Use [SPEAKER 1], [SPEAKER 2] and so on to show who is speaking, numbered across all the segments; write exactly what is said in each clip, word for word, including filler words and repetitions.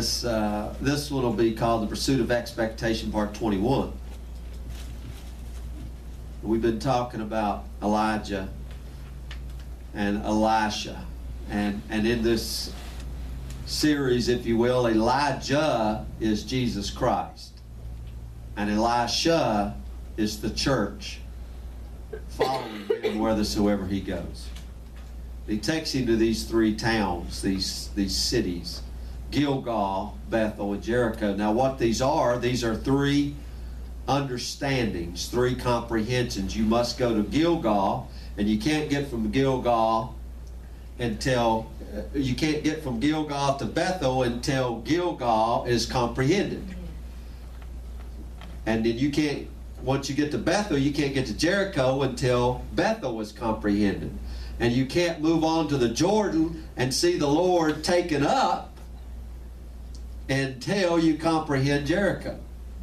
[SPEAKER 1] this uh, this one will be called The Pursuit of Expectation, Part twenty-one. We've been talking about Elijah and Elisha. And, and in this series, if you will, Elijah is Jesus Christ. And Elisha is the church following him whithersoever he goes. He takes him to these three towns, these, these cities, Gilgal, Bethel, and Jericho. Now what these are, these are three understandings, three comprehensions. You must go to Gilgal, and you can't get from Gilgal until uh, you can't get from Gilgal to Bethel until Gilgal is comprehended. And then you can't, once you get to Bethel, you can't get to Jericho until Bethel is comprehended. And you can't move on to the Jordan and see the Lord taken up until you comprehend Jericho.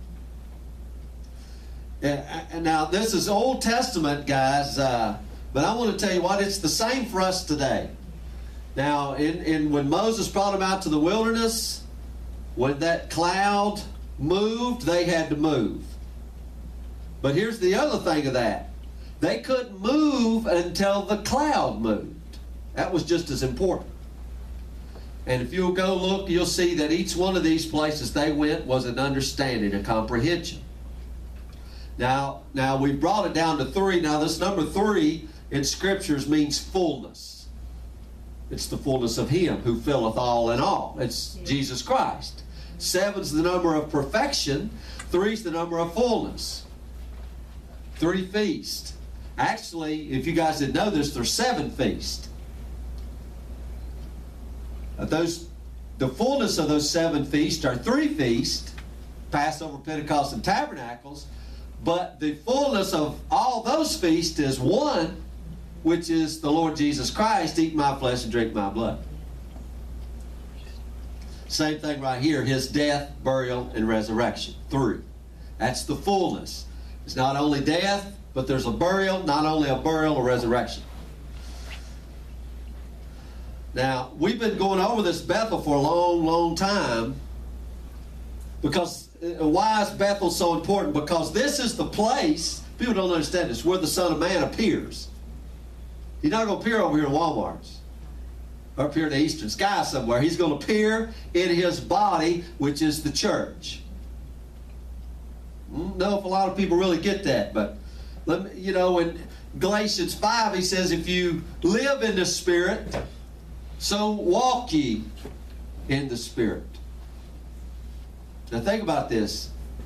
[SPEAKER 1] And now this is Old Testament, guys, uh, but I want to tell you what, it's the same for us today. Now, in, in when Moses brought them out to the wilderness, when that cloud moved, they had to move. But here's the other thing of that. They couldn't move until the cloud moved. That was just as important. And if you'll go look, you'll see that each one of these places they went was an understanding, a comprehension. Now, now we brought it down to three. Now this number three in Scriptures means fullness. It's the fullness of Him who filleth all in all. It's yeah. Jesus Christ. Seven's the number of perfection. Three's the number of fullness. Three feasts. Actually, if you guys didn't know this, there's seven feasts. Uh, those, the fullness of those seven feasts are three feasts: Passover, Pentecost, and Tabernacles. But the fullness of all those feasts is one, which is the Lord Jesus Christ, eat my flesh and drink my blood. Same thing right here, His death, burial, and resurrection. Three. That's the fullness. It's not only death, but there's a burial, not only a burial, a resurrection. Now, we've been going over this Bethel for a long, long time, because why is Bethel so important? Because this is the place, people don't understand this, where the Son of Man appears. He's not going to appear over here in Walmart's or up here in the eastern sky somewhere. He's going to appear in His body, which is the church. I don't know if a lot of people really get that, but let me, you know, in Galatians five, he says, if you live in the Spirit, so walk ye in the Spirit. Now think about this.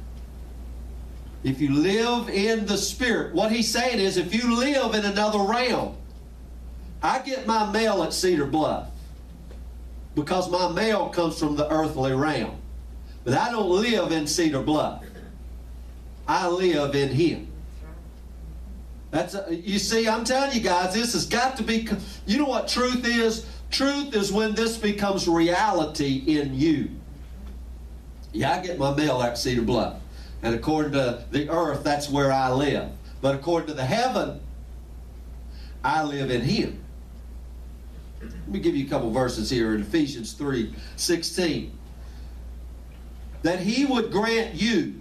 [SPEAKER 1] If you live in the Spirit, what he's saying is, if you live in another realm, I get my mail at Cedar Bluff because my mail comes from the earthly realm. But I don't live in Cedar Bluff. I live in Him. That's a, you see, I'm telling you guys, this has got to be, you know what truth is? Truth is when this becomes reality in you. Yeah, I get my mail at Cedar Bluff. And according to the earth, that's where I live. But according to the heaven, I live in Him. Let me give you a couple verses here in Ephesians three sixteen. That He would grant you,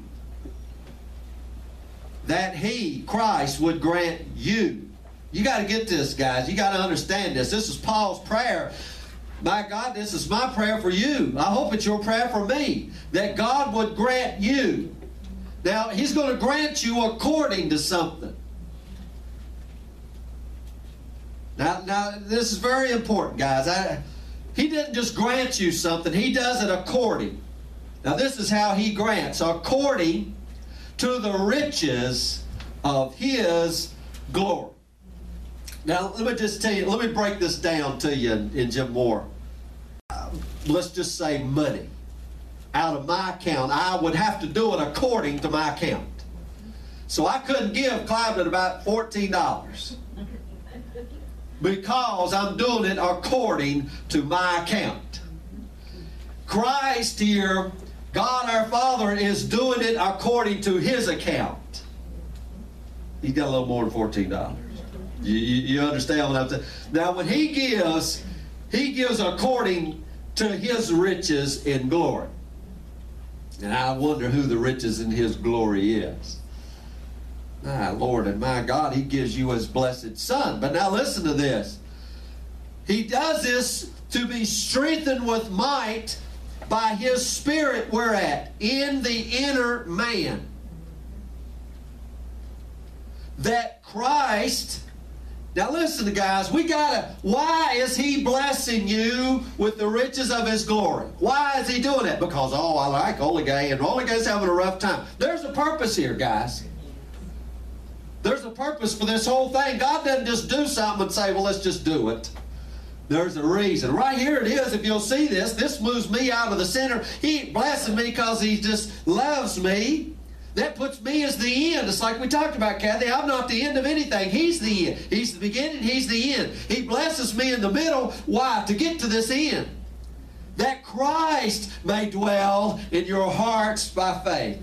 [SPEAKER 1] that He, Christ, would grant you. You got to get this, guys. You got to understand this. This is Paul's prayer. My God, this is my prayer for you. I hope it's your prayer for me. That God would grant you. Now, He's going to grant you according to something. Now, now this is very important, guys. I, he didn't just grant you something. He does it according. Now, this is how He grants. According to the riches of His glory. Now, let me just tell you, let me break this down to you in, in Jim Moore. Uh, let's just say money. Out of my account, I would have to do it according to my account. So I couldn't give Clive about fourteen dollars because I'm doing it according to my account. Christ here, God our Father, is doing it according to His account. He's got a little more than fourteen dollars. You, you, you understand what I'm saying? Now, when He gives, He gives according to his riches in glory. And I wonder who the riches in his glory is. My Lord and my God, he gives you his blessed Son. But now listen to this. He does this to be strengthened with might by his Spirit, where at? In the inner man. That Christ, now listen to guys, we gotta, why is he blessing you with the riches of his glory? Why is he doing that? Because, oh, I like Holy Gay, and Holy Gay's having a rough time. There's a purpose here, guys. There's a purpose for this whole thing. God doesn't just do something and say, well, let's just do it. There's a reason. Right here it is. If you'll see this, this moves me out of the center. He ain't blessing me because he just loves me. That puts me as the end. It's like we talked about, Kathy. I'm not the end of anything. He's the end. He's the beginning. He's the end. He blesses me in the middle. Why? To get to this end. That Christ may dwell in your hearts by faith.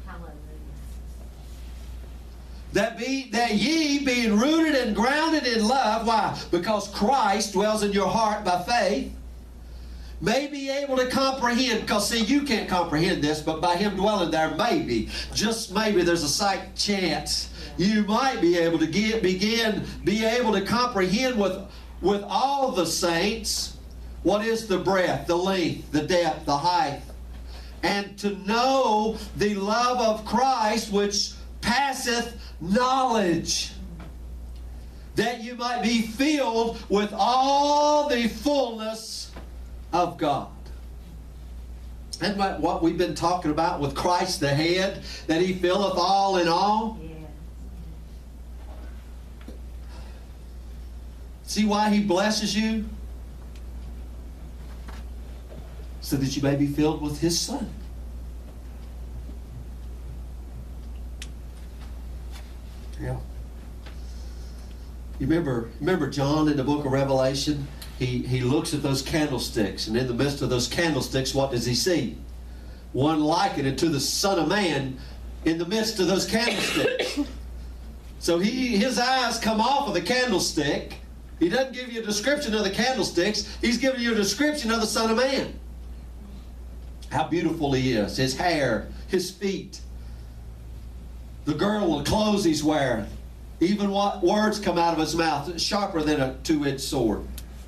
[SPEAKER 1] That be that ye being rooted and grounded in love. Why? Because Christ dwells in your heart by faith. May be able to comprehend. Because see, you can't comprehend this, but by him dwelling there, maybe, just maybe, there's a slight chance you might be able to get, begin, be able to comprehend with, with all the saints what is the breadth, the length, the depth, the height, and to know the love of Christ which passeth knowledge, that you might be filled with all the fullness of God. And what we've been talking about with Christ the head, that he filleth all in all. Yeah. See why he blesses you? So that you may be filled with his Son. Yeah. You remember, remember John in the book of Revelation? He, he looks at those candlesticks, and in the midst of those candlesticks, what does he see? One likened to the Son of Man in the midst of those candlesticks. So he his eyes come off of the candlestick. He doesn't give you a description of the candlesticks. He's giving you a description of the Son of Man. How beautiful he is. His hair, his feet. The girdle, the clothes he's wearing. Even what words come out of his mouth, sharper than a two-edged sword.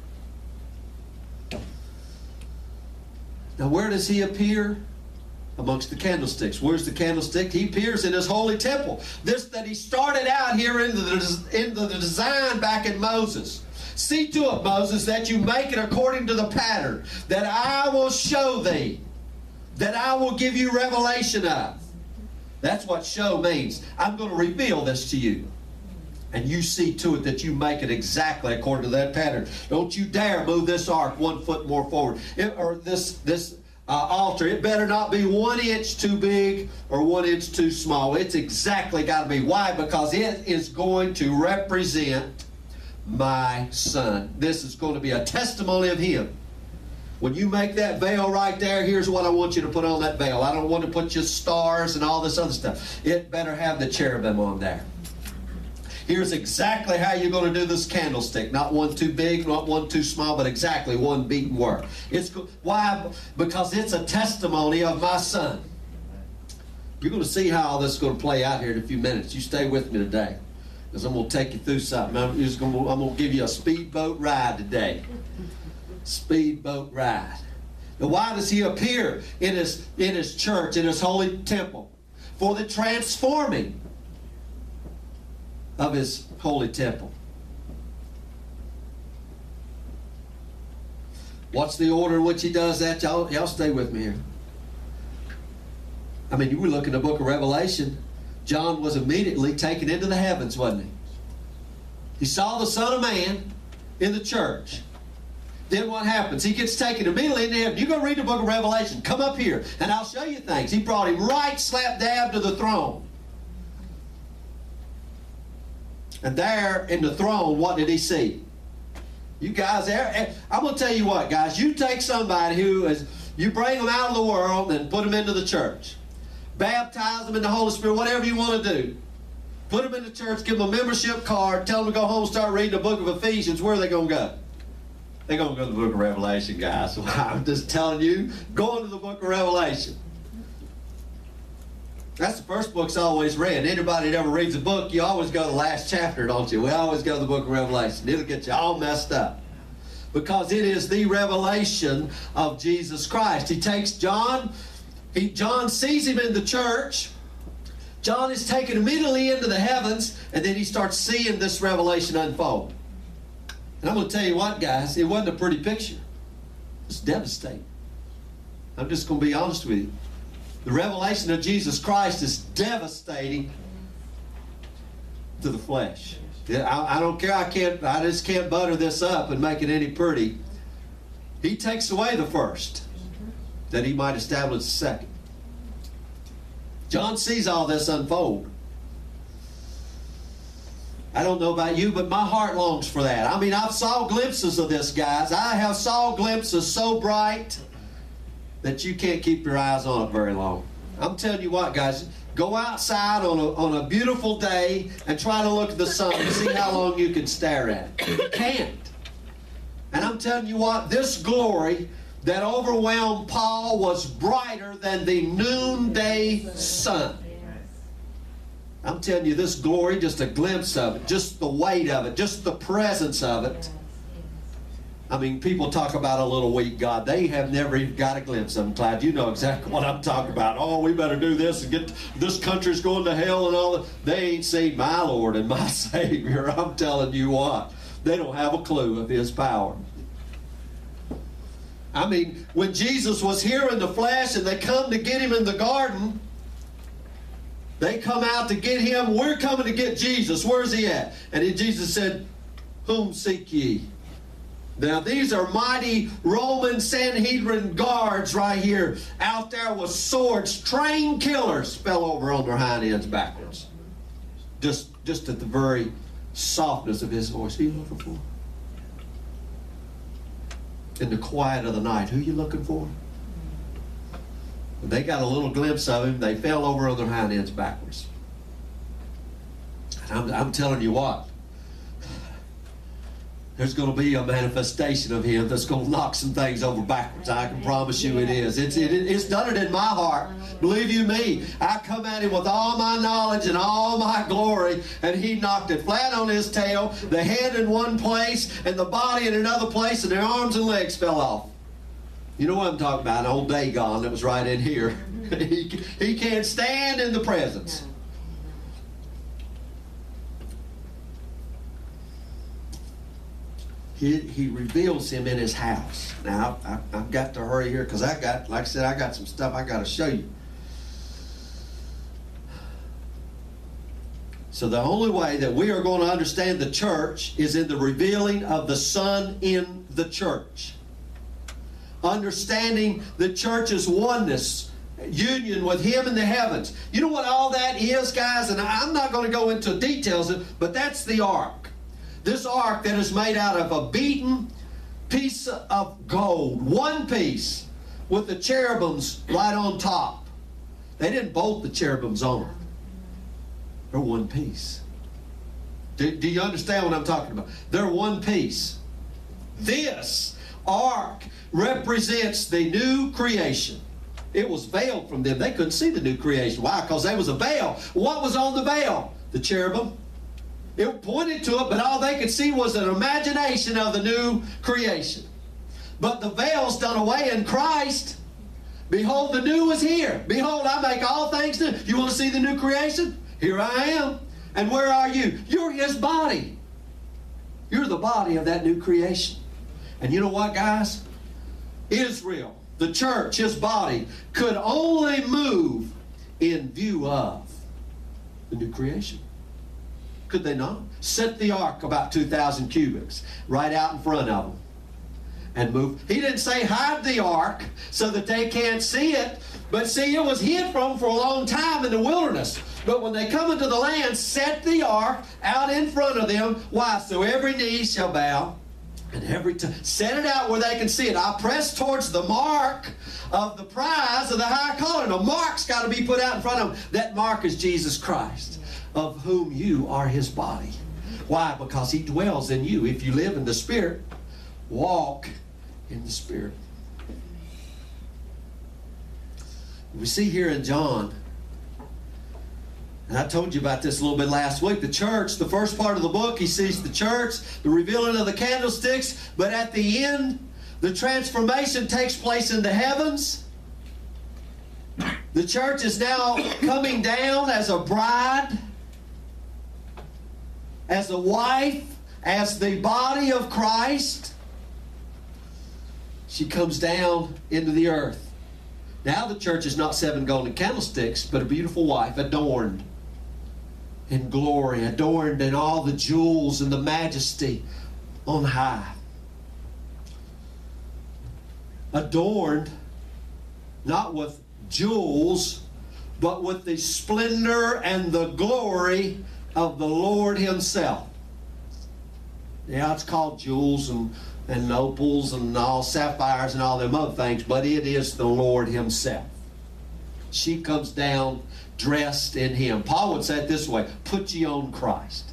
[SPEAKER 1] Now where does he appear? Amongst the candlesticks. Where's the candlestick? He appears in his holy temple. This that he started out here in the, in the design back in Moses. See to it, Moses, that you make it according to the pattern that I will show thee, that I will give you revelation of. That's what show means. I'm going to reveal this to you. And you see to it that you make it exactly according to that pattern. Don't you dare move this ark one foot more forward. It, or this, this uh, altar. It better not be one inch too big or one inch too small. It's exactly got to be. Why? Because it is going to represent my Son. This is going to be a testimony of him. When you make that veil right there, here's what I want you to put on that veil. I don't want to put just stars and all this other stuff. It better have the cherubim on there. Here's exactly how you're going to do this candlestick. Not one too big, not one too small, but exactly one beaten work. It's why? Because it's a testimony of my Son. You're going to see how all this is going to play out here in a few minutes. You stay with me today, because I'm going to take you through something. I'm, just going to, I'm going to give you a speedboat ride today. Speedboat ride. Now, why does he appear in his in his church, in his holy temple? For the transforming of his holy temple. What's the order in which he does that? Y'all, y'all stay with me here. I mean, you were looking at the book of Revelation. John was immediately taken into the heavens, wasn't he? He saw the Son of Man in the church. Then what happens? He gets taken immediately into heaven. You go read the book of Revelation. Come up here, and I'll show you things. He brought him right slap dab to the throne. And there in the throne, what did he see? You guys, I'm going to tell you what, guys. You take somebody who is, you bring them out of the world and put them into the church. Baptize them in the Holy Spirit, whatever you want to do. Put them in the church, give them a membership card, tell them to go home and start reading the book of Ephesians. Where are they going to go? They're going to go to the book of Revelation, guys. So I'm just telling you, go into the book of Revelation. That's the first book's always read. Anybody that ever reads a book, you always go to the last chapter, don't you? We always go to the book of Revelation. It'll get you all messed up. Because it is the revelation of Jesus Christ. He takes John, he, John sees him in the church. John is taken immediately into the heavens, and then he starts seeing this revelation unfold. And I'm going to tell you what, guys, it wasn't a pretty picture. It's devastating. I'm just going to be honest with you. The revelation of Jesus Christ is devastating to the flesh. I, I don't care. I can't. I just can't butter this up and make it any pretty. He takes away the first, that he might establish the second. John sees all this unfold. I don't know about you, but my heart longs for that. I mean, I've saw glimpses of this, guys. I have saw glimpses so bright that you can't keep your eyes on it very long. I'm telling you what, guys, go outside on a, on a beautiful day and try to look at the sun and see how long you can stare at it. You can't. And I'm telling you what, this glory that overwhelmed Paul was brighter than the noonday sun. I'm telling you, this glory, just a glimpse of it, just the weight of it, just the presence of it. I mean, people talk about a little weak God. They have never even got a glimpse of him, Clyde. You know exactly what I'm talking about. Oh, we better do this and get this country's going to hell and all that. They ain't seen my Lord and my Savior. I'm telling you what. They don't have a clue of his power. I mean, when Jesus was here in the flesh and they come to get him in the garden, they come out to get him. We're coming to get Jesus. Where's he at? And then Jesus said, whom seek ye? Now, these are mighty Roman Sanhedrin guards right here, out there with swords, trained killers, fell over on their hind ends backwards. Just, just at the very softness of his voice. Who are you looking for? In the quiet of the night, who are you looking for? When they got a little glimpse of him, they fell over on their hind ends backwards. And I'm, I'm telling you what, there's going to be a manifestation of him that's going to knock some things over backwards. I can promise you it is. It's, it, it's done it in my heart. Believe you me, I come at him with all my knowledge and all my glory, and he knocked it flat on his tail, the head in one place, and the body in another place, and their arms and legs fell off. You know what I'm talking about, old Dagon that was right in here. he, he can't stand in the presence. He, he reveals him in his house. Now, I, I've got to hurry here because I got, like I said, I got some stuff I got to show you. So the only way that we are going to understand the church is in the revealing of the Son in the church. Understanding the church's oneness, union with him in the heavens. You know what all that is, guys? And I'm not going to go into details, but that's the ark. This ark that is made out of a beaten piece of gold. One piece with the cherubims right on top. They didn't bolt the cherubims on. They're one piece. Do, do you understand what I'm talking about? They're one piece. This ark represents the new creation. It was veiled from them. They couldn't see the new creation. Why? Because there was a veil. What was on the veil? The cherubim. It pointed to it, but all they could see was an imagination of the new creation. But the veil's done away in Christ. Behold, the new is here. Behold, I make all things new. You want to see the new creation? Here I am. And where are you? You're his body. You're the body of that new creation. And you know what, guys? Israel, the church, his body, could only move in view of the new creation. Could they not? Set the ark about two thousand cubits right out in front of them and move. He didn't say hide the ark so that they can't see it. But see, it was hid from them for a long time in the wilderness. But when they come into the land, set the ark out in front of them. Why? So every knee shall bow. And every time, set it out where they can see it. I press towards the mark of the prize of the high calling. A mark's got to be put out in front of them. That mark is Jesus Christ, of whom you are his body. Why? Because he dwells in you. If you live in the Spirit, walk in the Spirit. We see here in John, and I told you about this a little bit last week, the church, the first part of the book, he sees the church, the revealing of the candlesticks, but at the end, the transformation takes place in the heavens. The church is now coming down as a bride, as a wife, as the body of Christ. She comes down into the earth. Now the church is not seven golden candlesticks, but a beautiful wife, adorned in glory, adorned in all the jewels and the majesty on high. Adorned not with jewels, but with the splendor and the glory of the Lord Himself. Yeah, it's called jewels and, and opals and all sapphires and all them other things, but it is the Lord Himself. She comes down dressed in Him. Paul would say it this way, put ye on Christ.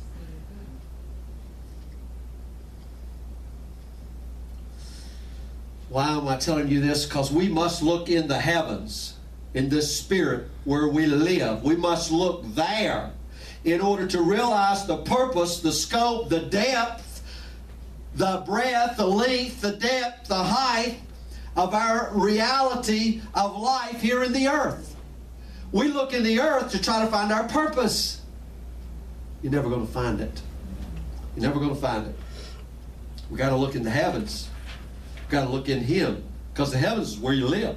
[SPEAKER 1] Why am I telling you this? Because we must look in the heavens, in this spirit where we live. We must look there in order to realize the purpose, the scope, the depth, the breadth, the length, the depth, the height of our reality of life here in the earth. We look in the earth to try to find our purpose. You're never going to find it. You're never going to find it. We've got to look in the heavens. We've got to look in Him, because the heavens is where you live.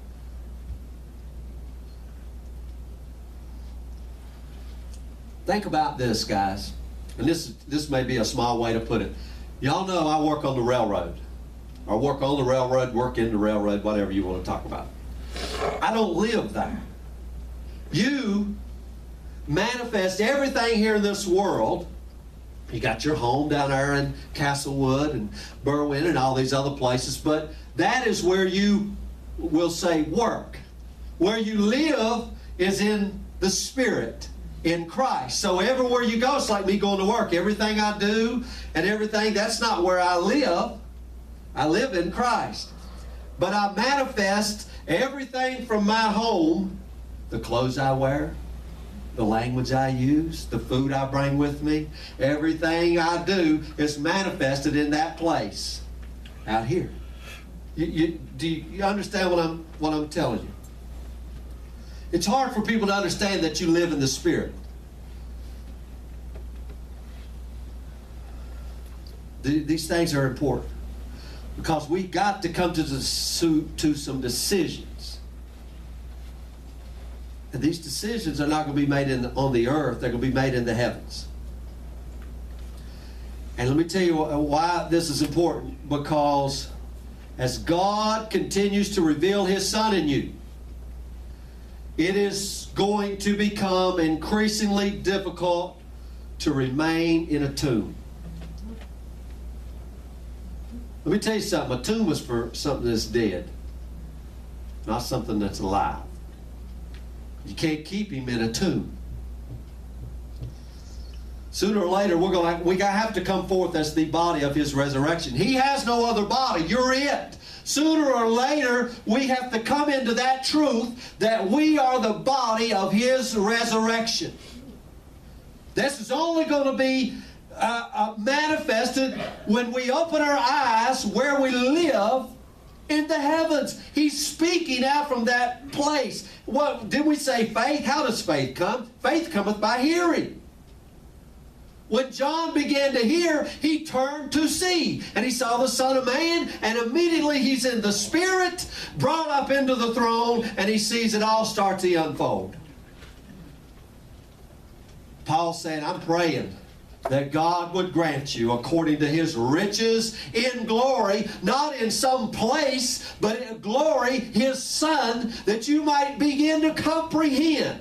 [SPEAKER 1] Think about this, guys. And this, this may be a small way to put it. Y'all know I work on the railroad. Or work on the railroad, work in the railroad, whatever you want to talk about. I don't live there. You manifest everything here in this world. You got your home down there in Castlewood and Berwyn and all these other places, but that is where you will say work. Where you live is in the Spirit, in Christ. So everywhere you go, it's like me going to work. Everything I do and everything, that's not where I live. I live in Christ. But I manifest everything from my home, the clothes I wear, the language I use, the food I bring with me, everything I do is manifested in that place out here. You, you, do you understand what I'm, what I'm telling you? It's hard for people to understand that you live in the Spirit. The, these things are important because we got to come to, the, to some decisions. And these decisions are not going to be made in the, on the earth. They're going to be made in the heavens. And let me tell you why this is important. Because as God continues to reveal His Son in you, it is going to become increasingly difficult to remain in a tomb. Let me tell you something. A tomb is for something that's dead, not something that's alive. You can't keep Him in a tomb. Sooner or later, we're going to we have to come forth as the body of His resurrection. He has no other body. You're it. Sooner or later, we have to come into that truth that we are the body of His resurrection. This is only going to be uh, uh, manifested when we open our eyes where we live in the heavens. He's speaking out from that place. What did we say? Faith? How does faith come? Faith cometh by hearing. When John began to hear, he turned to see. And he saw the Son of Man, and immediately he's in the Spirit, brought up into the throne, and he sees it all start to unfold. Paul said, I'm praying that God would grant you, according to His riches in glory, not in some place, but in glory, His Son, that you might begin to comprehend.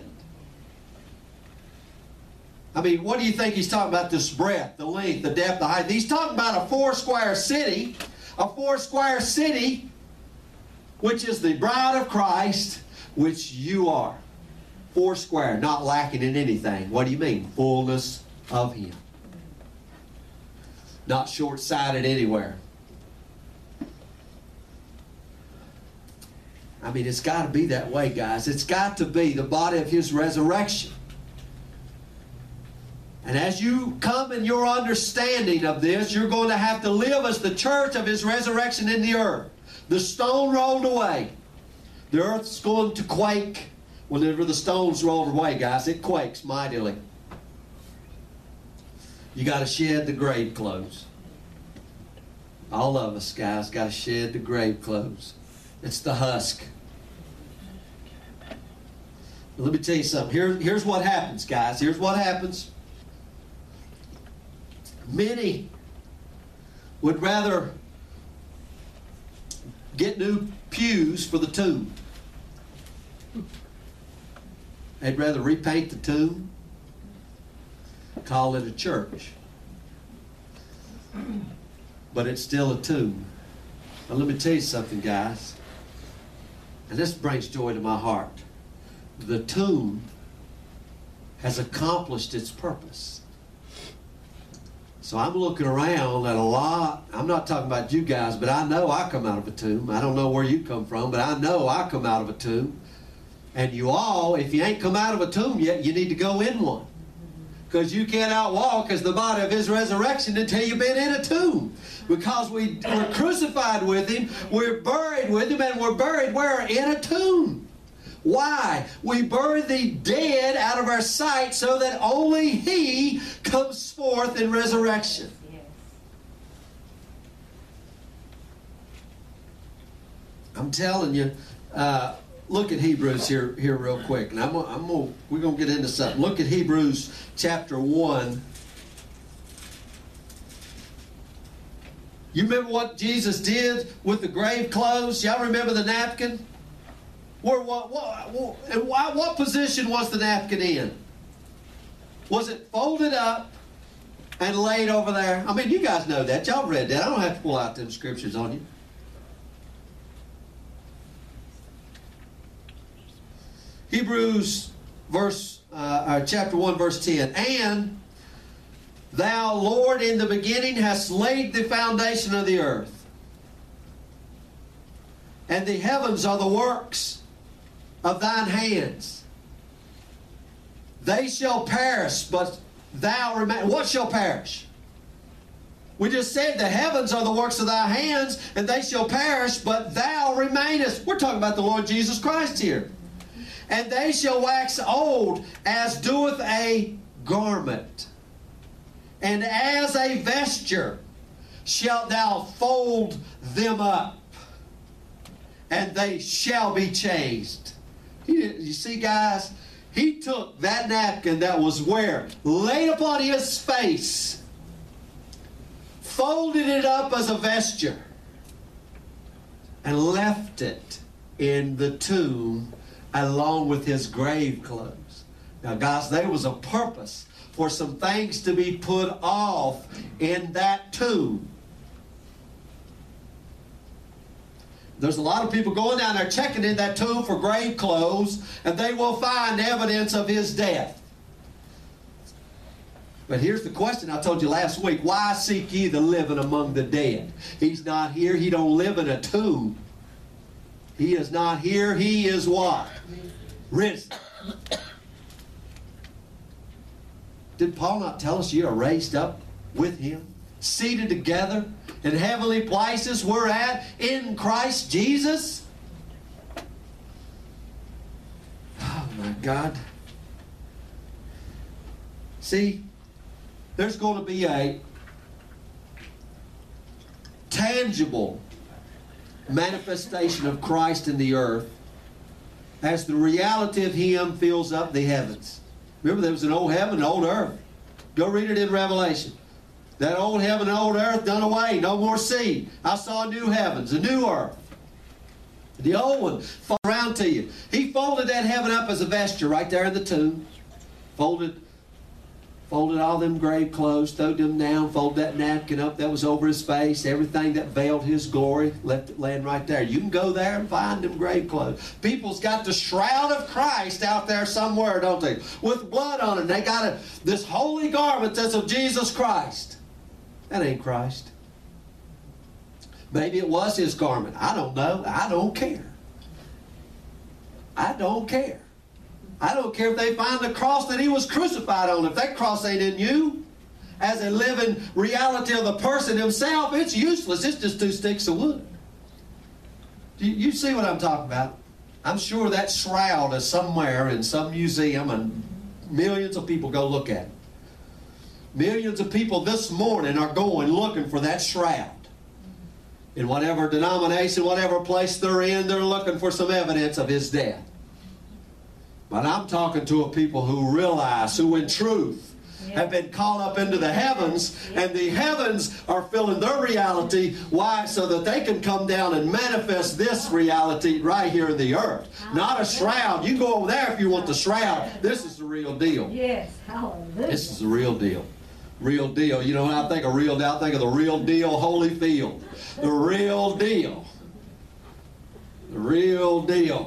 [SPEAKER 1] I mean, what do you think he's talking about? This breadth, the length, the depth, the height. He's talking about a four-square city, a four-square city, which is the bride of Christ, which you are. Four square, not lacking in anything. What do you mean? Fullness of Him. Not short-sighted anywhere. I mean, it's got to be that way, guys. It's got to be the body of His resurrection. And as you come in your understanding of this, you're going to have to live as the church of His resurrection in the earth. The stone rolled away. The earth's going to quake whenever the stone's rolled away, guys. It quakes mightily. You got to shed the grave clothes. All of us, guys, got to shed the grave clothes. It's the husk. Let me tell you something. Here, here's what happens, guys. Here's what happens. Many would rather get new pews for the tomb. They'd rather repaint the tomb, call it a church. But it's still a tomb. Now let me tell you something, guys. And this brings joy to my heart. The tomb has accomplished its purpose. So I'm looking around at a lot. I'm not talking about you guys, but I know I come out of a tomb. I don't know where you come from, but I know I come out of a tomb. And you all, if you ain't come out of a tomb yet, you need to go in one. Because you can't outwalk as the body of His resurrection until you've been in a tomb. Because we were crucified with Him, we're buried with Him, and we're buried where? In a tomb. Why? We bury the dead out of our sight so that only He comes forth in resurrection. Yes. I'm telling you, uh, look at Hebrews here, here real quick. And I'm, I'm gonna, we're going to get into something. Look at Hebrews chapter one. You remember what Jesus did with the grave clothes? Y'all remember the napkin? Where, what, what, what, and why, what position was the napkin in? Was it folded up and laid over there? I mean, you guys know that. Y'all read that. I don't have to pull out them scriptures on you. Hebrews verse, uh, uh, chapter one, verse ten. And thou, Lord, in the beginning hast laid the foundation of the earth, and the heavens are the works of thine hands. They shall perish, but thou remain. What shall perish? We just said the heavens are the works of thy hands, and they shall perish, but thou remainest. We're talking about the Lord Jesus Christ here. And they shall wax old as doeth a garment, and as a vesture shalt thou fold them up, and they shall be changed. You see, guys, He took that napkin that was where? Laid upon His face, folded it up as a vesture, and left it in the tomb along with His grave clothes. Now, guys, there was a purpose for some things to be put off in that tomb. There's a lot of people going down there checking in that tomb for grave clothes, and they will find evidence of His death. But here's the question I told you last week. Why seek ye the living among the dead? He's not here. He don't live in a tomb. He is not here. He is what? Risen. Did Paul not tell us you are raised up with Him? Seated together in heavenly places we're at in Christ Jesus? Oh my God. See, there's going to be a tangible manifestation of Christ in the earth as the reality of Him fills up the heavens. Remember, there was an old heaven and an old earth. Go read it in Revelation. That old heaven and old earth done away. No more sea. I saw new heavens, a new earth. The old one fall around to you. He folded that heaven up as a vesture right there in the tomb. Folded Folded all them grave clothes, threw them down, folded that napkin up that was over His face. Everything that veiled His glory, left it laying right there. You can go there and find them grave clothes. People's got the shroud of Christ out there somewhere, don't they? With blood on it. They got a, this holy garment that's of Jesus Christ. That ain't Christ. Maybe it was His garment. I don't know. I don't care. I don't care. I don't care if they find the cross that he was crucified on. If that cross ain't in you, as a living reality of the person himself, it's useless. It's just two sticks of wood. You, you see what I'm talking about? I'm sure that shroud is somewhere in some museum and millions of people go look at it. Millions of people this morning are going looking for that shroud. In whatever denomination, whatever place they're in, they're looking for some evidence of his death. But I'm talking to a people who realize, who in truth have been caught up into the heavens, and the heavens are filling their reality. Why? So that they can come down and manifest this reality right here in the earth. Not a shroud. You go over there if you want the shroud. This is the real deal.
[SPEAKER 2] Yes, hallelujah.
[SPEAKER 1] This is the real deal. Real deal. You know when I think of real deal, I think of the real deal Holyfield. The real deal. The real deal.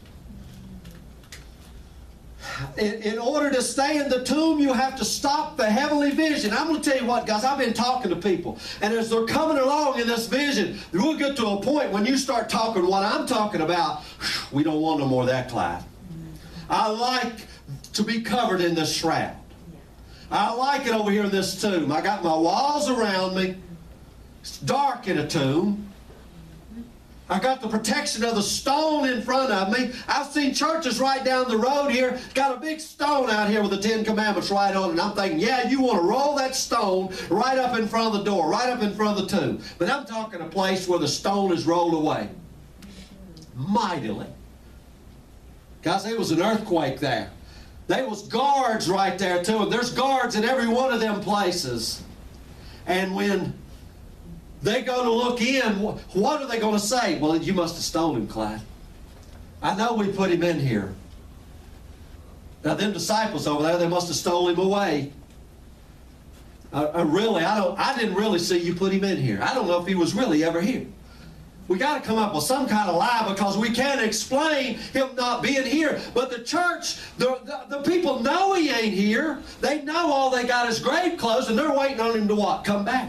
[SPEAKER 1] In, in order to stay in the tomb, you have to stop the heavenly vision. I'm going to tell you what, guys, I've been talking to people, and as they're coming along in this vision, we'll get to a point when you start talking what I'm talking about. We don't want no more of that, Clyde. I like to be covered in this shroud. I like it over here in this tomb. I got my walls around me. It's dark in a tomb. I got the protection of the stone in front of me. I've seen churches right down the road here, got a big stone out here with the Ten Commandments right on it. And I'm thinking, yeah, you want to roll that stone right up in front of the door, right up in front of the tomb. But I'm talking a place where the stone is rolled away. Mightily. Guys, there was an earthquake there. There was guards right there too. And there's guards in every one of them places. And when they go to look in, what are they going to say? Well, you must have stoned him, Clyde. I know we put him in here. Now, them disciples over there, they must have stolen him away. I, I really, I don't, I didn't really see you put him in here. I don't know if he was really ever here. We got to come up with some kind of lie because we can't explain him not being here. But the church, the, the, the people know he ain't here. They know all they got is grave clothes, and they're waiting on him to what? Come back.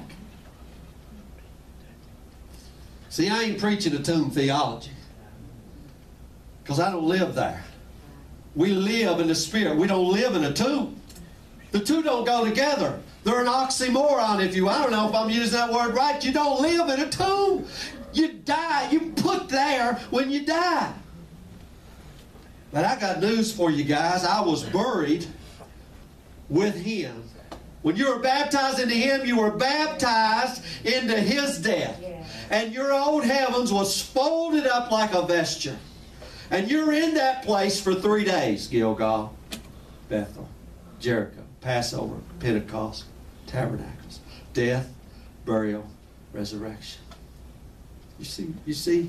[SPEAKER 1] See, I ain't preaching a tomb theology because I don't live there. We live in the Spirit. We don't live in a tomb. The two don't go together. They're an oxymoron, if you, I don't know if I'm using that word right. You don't live in a tomb. You die. You put there when you die. But I got news for you guys. I was buried with him. When you were baptized into him, you were baptized into his death. And your old heavens was folded up like a vesture. And you're in that place for three days. Gilgal, Bethel, Jericho, Passover, Pentecost, Tabernacles, death, burial, resurrection. You see? You see?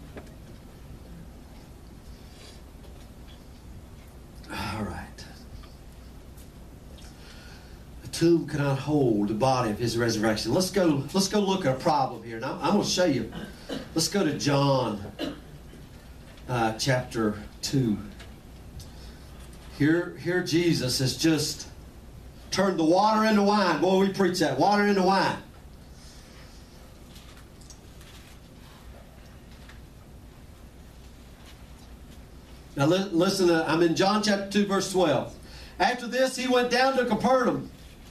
[SPEAKER 1] All right. The tomb cannot hold the body of his resurrection. Let's go, let's go look at a problem here. Now, I'm going to show you. Let's go to John uh, chapter two. Here, here Jesus has just turned the water into wine. Boy, we preach that. Water into wine. Now li- listen, to, I'm in John chapter two, verse twelve. After this, he went down to Capernaum.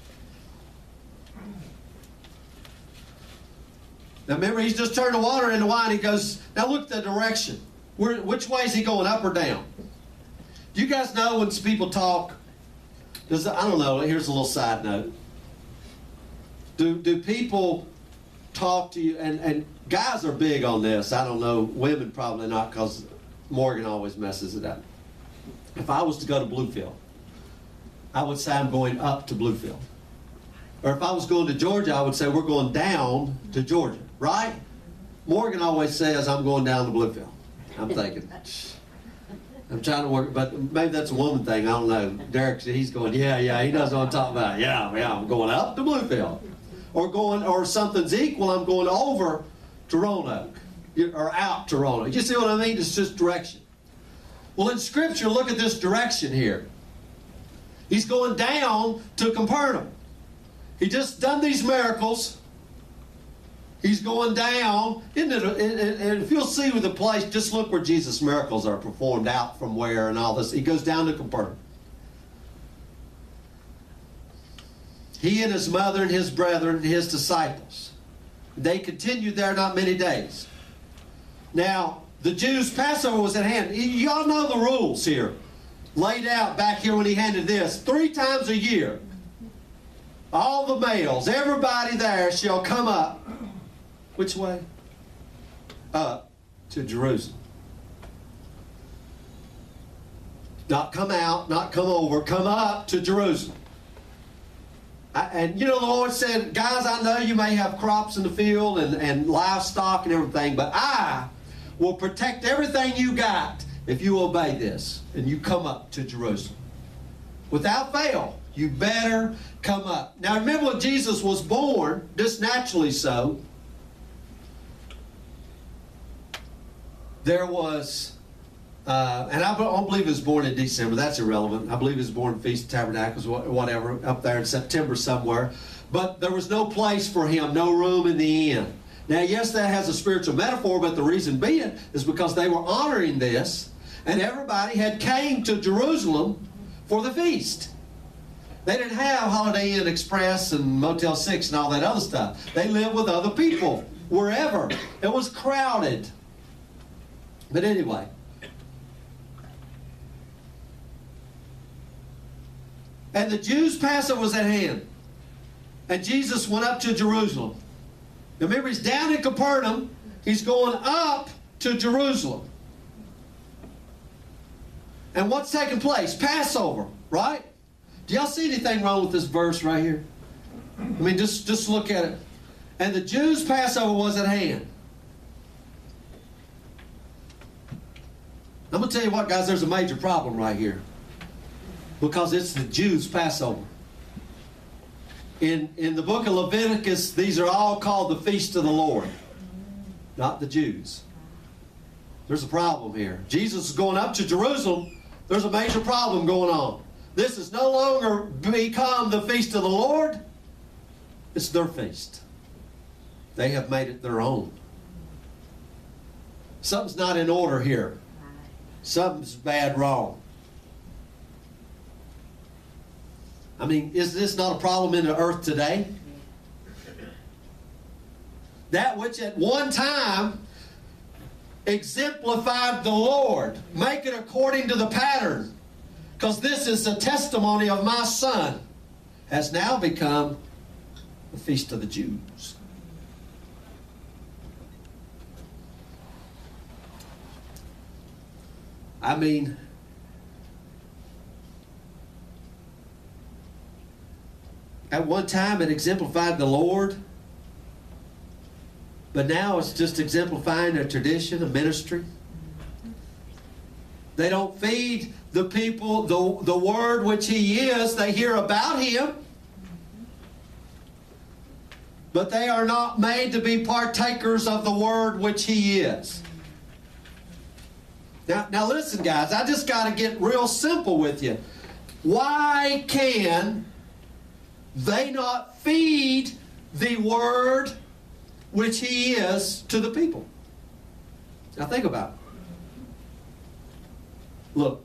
[SPEAKER 1] Now remember, he's just turned the water into wine. He goes, now look at the direction. Where, which way is he going, up or down? Do you guys know when people talk, does, I don't know, here's a little side note. Do, do people talk to you, and, and guys are big on this. I don't know, women probably not, because Morgan always messes it up. If I was to go to Bluefield, I would say I'm going up to Bluefield. Or if I was going to Georgia, I would say we're going down to Georgia, right? Morgan always says I'm going down to Bluefield. I'm thinking, I'm trying to work, but maybe that's a woman thing. I don't know. Derek, he's going, yeah, yeah, he knows what I'm talking about. Yeah, yeah, I'm going up to Bluefield. Or going, or something's equal, I'm going over to Roanoke. Or out to Roanoke. You see what I mean? It's just direction. Well, in Scripture, look at this direction here. He's going down to Capernaum. He just done these miracles. He's going down. Isn't it? And, and if you'll see with the place, just look where Jesus' miracles are performed out from where and all this. He goes down to Capernaum. He and his mother and his brethren and his disciples. They continued there not many days. Now, the Jews' Passover was at hand. Y'all know the rules here. Laid out back here when he handed this. Three times a year, all the males, everybody there shall come up. Which way? Up to Jerusalem. Not come out, not come over, come up to Jerusalem. I, and you know, the Lord said, guys, I know you may have crops in the field and, and livestock and everything, but I will protect everything you got if you obey this and you come up to Jerusalem. Without fail, you better come up. Now remember when Jesus was born, just naturally so, there was, uh, and I don't believe he was born in December. That's irrelevant. I believe he was born in Feast of Tabernacles, whatever, up there in September somewhere. But there was no place for him, no room in the inn. Now, yes, that has a spiritual metaphor, but the reason being is because they were honoring this, and everybody had came to Jerusalem for the feast. They didn't have Holiday Inn Express and Motel six and all that other stuff. They lived with other people wherever. It was crowded. But anyway, and the Jews' Passover was at hand, and Jesus went up to Jerusalem. Now remember, he's down in Capernaum. He's going up to Jerusalem. And what's taking place? Passover, right? Do y'all see anything wrong with this verse right here? I mean, just, just look at it. And the Jews' Passover was at hand. I'm going to tell you what, guys, there's a major problem right here. Because it's the Jews' Passover. In, in the book of Leviticus, these are all called the Feast of the Lord. Not the Jews. There's a problem here. Jesus is going up to Jerusalem. There's a major problem going on. This has no longer become the Feast of the Lord. It's their feast. They have made it their own. Something's not in order here. Something's bad wrong. I mean, is this not a problem in the earth today? That which at one time exemplified the Lord, make it according to the pattern, because this is the testimony of my Son, has now become the Feast of the Jews. I mean, at one time it exemplified the Lord, but now it's just exemplifying a tradition, a ministry. They don't feed the people the, the word which he is. They hear about him, but they are not made to be partakers of the word which he is. Now, now listen, guys, I just got to get real simple with you. Why can they not feed the word which he is to the people? Now think about it. Look,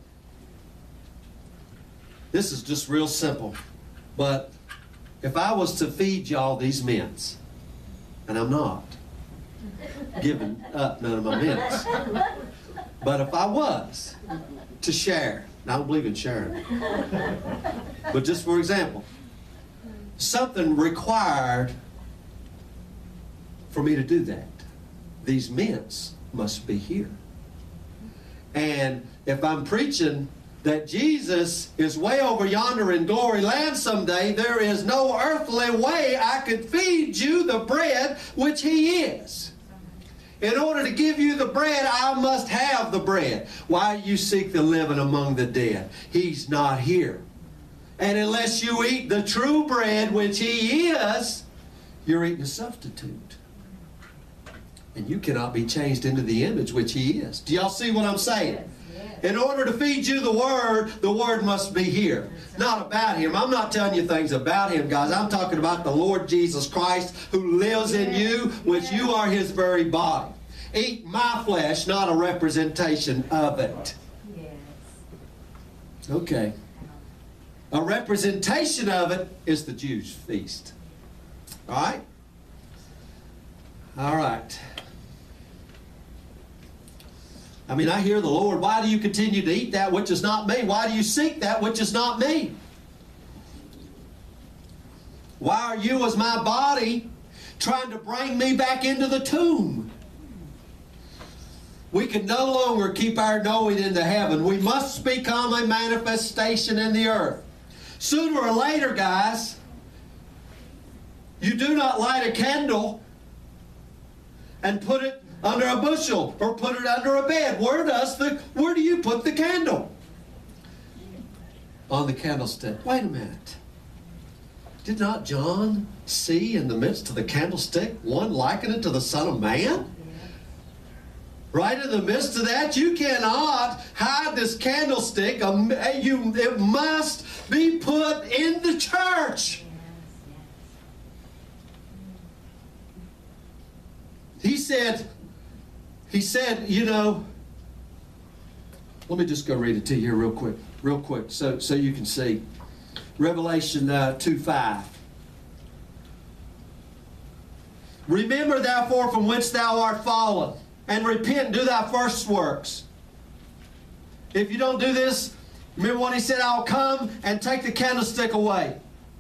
[SPEAKER 1] this is just real simple, but if I was to feed y'all these mints, and I'm not giving up none of my mints, but if I was to share, and I don't believe in sharing, but just for example, something required for me to do that. These mints must be here. And if I'm preaching that Jesus is way over yonder in glory land someday, there is no earthly way I could feed you the bread which he is. In order to give you the bread, I must have the bread. Why you seek the living among the dead? He's not here. And unless you eat the true bread which he is, you're eating a substitute. And you cannot be changed into the image which he is. Do y'all see what I'm saying? In order to feed you the Word, the Word must be here. Not about Him. I'm not telling you things about Him, guys. I'm talking about the Lord Jesus Christ who lives in you, which you are His very body. Eat my flesh, not a representation of it. Okay. A representation of it is the Jews' feast. All right? All right. I mean, I hear the Lord, why do you continue to eat that which is not me? Why do you seek that which is not me? Why are you as my body trying to bring me back into the tomb? We can no longer keep our knowing into heaven. We must become a manifestation in the earth. Sooner or later, guys, you do not light a candle and put it under a bushel or put it under a bed. Where does the where do you put the candle? On the candlestick. Wait a minute. Did not John see in the midst of the candlestick one liken it to the Son of Man? Right in the midst of that, you cannot hide this candlestick. You, it must be put in the church. He said, he said, you know, let me just go read it to you here real quick, real quick, so, so you can see. Revelation uh, two five. Remember therefore from whence thou art fallen, and repent and do thy first works. If you don't do this, remember what he said, I'll come and take the candlestick away.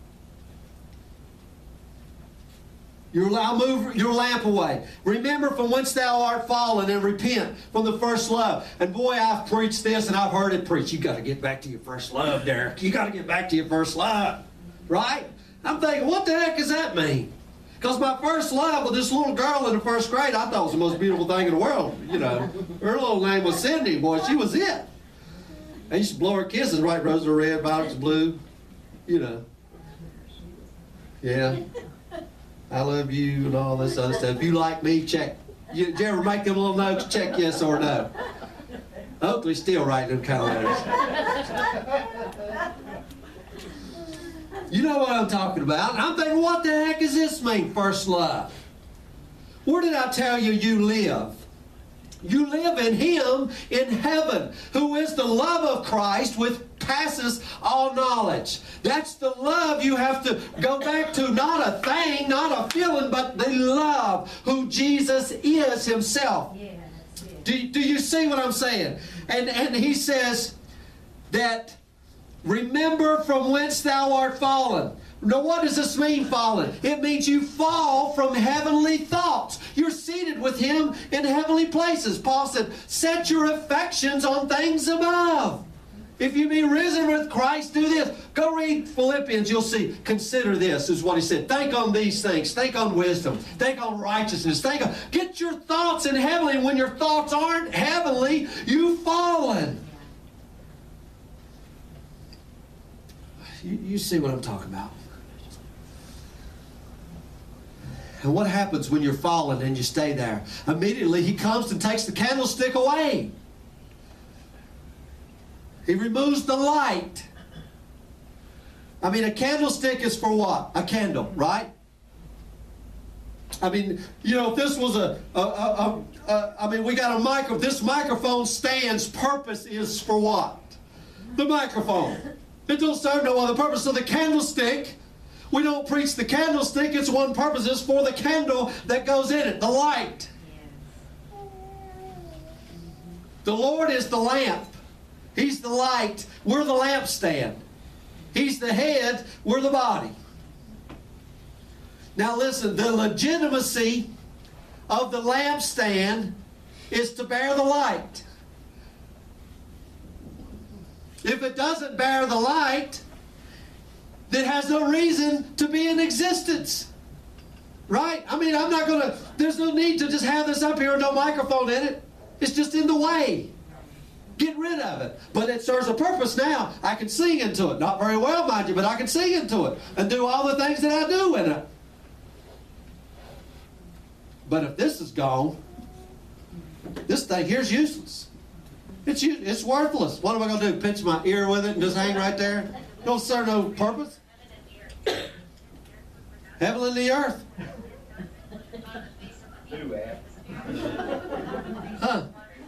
[SPEAKER 1] Your, I'll move your lamp away. Remember from whence thou art fallen, and repent from the first love. And boy, I've preached this and I've heard it preached. You've got to get back to your first love, Derek. You've got to get back to your first love. Right? I'm thinking, what the heck does that mean? Because my first love with this little girl in the first grade, I thought was the most beautiful thing in the world. You know, her little name was Cindy. Boy, she was it. I used to blow her kisses, right? Roses are red, violets are blue. You know. Yeah. I love you and all this other stuff. If you like me, check. You, did you ever make them little notes? Check yes or no. Oakley's still writing them kind of letters. You know what I'm talking about. I'm thinking, what the heck does this mean, first love? Where did I tell you you live? You live in Him in heaven, who is the love of Christ, which passes all knowledge. That's the love you have to go back to. Not a thing, not a feeling, but the love who Jesus is Himself. Yes, yes. Do, do you see what I'm saying? And, and He says that, remember from whence thou art fallen. Now, what does this mean, fallen? It means you fall from heavenly thoughts. You're seated with Him in heavenly places. Paul said, set your affections on things above. If you be risen with Christ, do this. Go read Philippians, you'll see. Consider this, is what he said. Think on these things. Think on wisdom. Think on righteousness. Think on, get your thoughts in heavenly. And when your thoughts aren't heavenly, you've fallen. You, you see what I'm talking about. And what happens when you're fallen and you stay there? Immediately He comes and takes the candlestick away. He removes the light. I mean, a candlestick is for what? A candle, right? I mean, you know, if this was a, a, a, a, a I mean, we got a micro. This microphone stand's purpose is for what? The microphone. It don't serve no other purpose. So the candlestick, we don't preach the candlestick. It's one purpose. It's for the candle that goes in it, the light. The Lord is the lamp. He's the light. We're the lampstand. He's the head. We're the body. Now listen, the legitimacy of the lampstand is to bear the light. If it doesn't bear the light, it has no reason to be in existence. Right? I mean, I'm not going to, there's no need to just have this up here and no microphone in it. It's just in the way. Get rid of it. But it serves a purpose now. I can sing into it. Not very well, mind you, but I can sing into it and do all the things that I do in it. But if this is gone, this thing here's useless. It's it's worthless. What am I going to do? Pinch my ear with it and just hang right there? Don't serve no purpose. Heaven and the earth. Huh?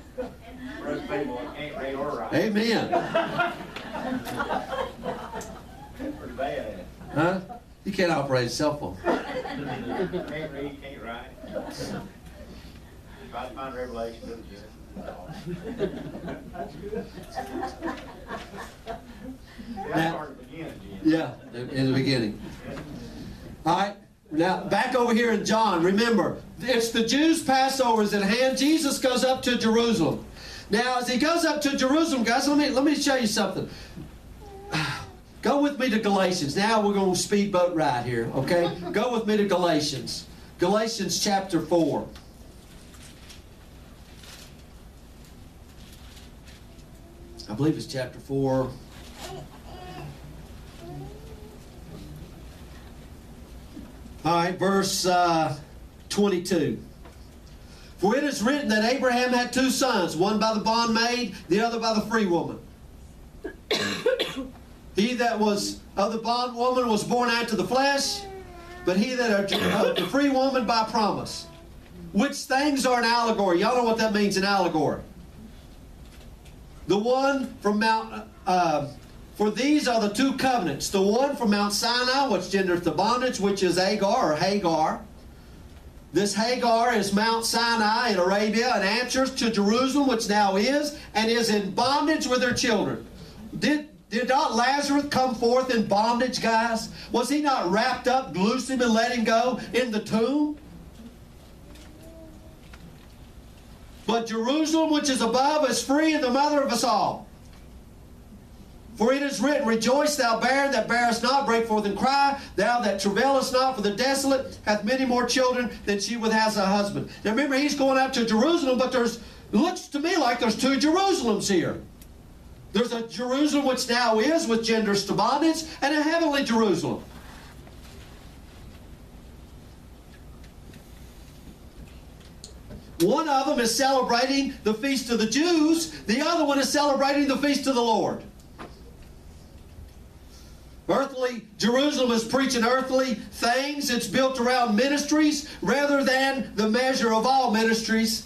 [SPEAKER 1] Amen.
[SPEAKER 2] Pretty bad.
[SPEAKER 1] Huh? You can't operate a cell phone.
[SPEAKER 2] Can't read, can't write. Try to find Revelation, doesn't do it.
[SPEAKER 1] Now,
[SPEAKER 2] Start at the beginning, Jim.
[SPEAKER 1] yeah, in, in the beginning. All right. Now, back over here in John, remember, it's the Jews' Passover at hand. Jesus goes up to Jerusalem. Now, as he goes up to Jerusalem, guys, let me, let me show you something. Go with me to Galatians. Now we're going to speedboat right here, okay? Go with me to Galatians. Galatians chapter four. I believe it's chapter four. All right, verse uh, twenty-two. For it is written that Abraham had two sons, one by the bondmaid, the other by the free woman. He that was of the bondwoman was born after the flesh, but he that of the free woman by promise. Which things are an allegory? Y'all know what that means, an allegory. The one from Mount... Uh, For these are the two covenants. The one from Mount Sinai, which genders the bondage, which is Agar or Hagar. This Hagar is Mount Sinai in Arabia and answers to Jerusalem, which now is, and is in bondage with her children. Did, did not Lazarus come forth in bondage, guys? Was he not wrapped up, loose him and let him go in the tomb? But Jerusalem, which is above, is free and the mother of us all. For it is written, Rejoice, thou barren that bearest not, break forth and cry, thou that travailest not, for the desolate hath many more children than she which has a husband. Now remember, he's going up to Jerusalem, but there's, it looks to me like there's two Jerusalems here. There's a Jerusalem which now is, with genders to bondage, and a heavenly Jerusalem. One of them is celebrating the feast of the Jews. The other one is celebrating the feast of the Lord. Earthly Jerusalem is preaching earthly things. It's built around ministries rather than the measure of all ministries.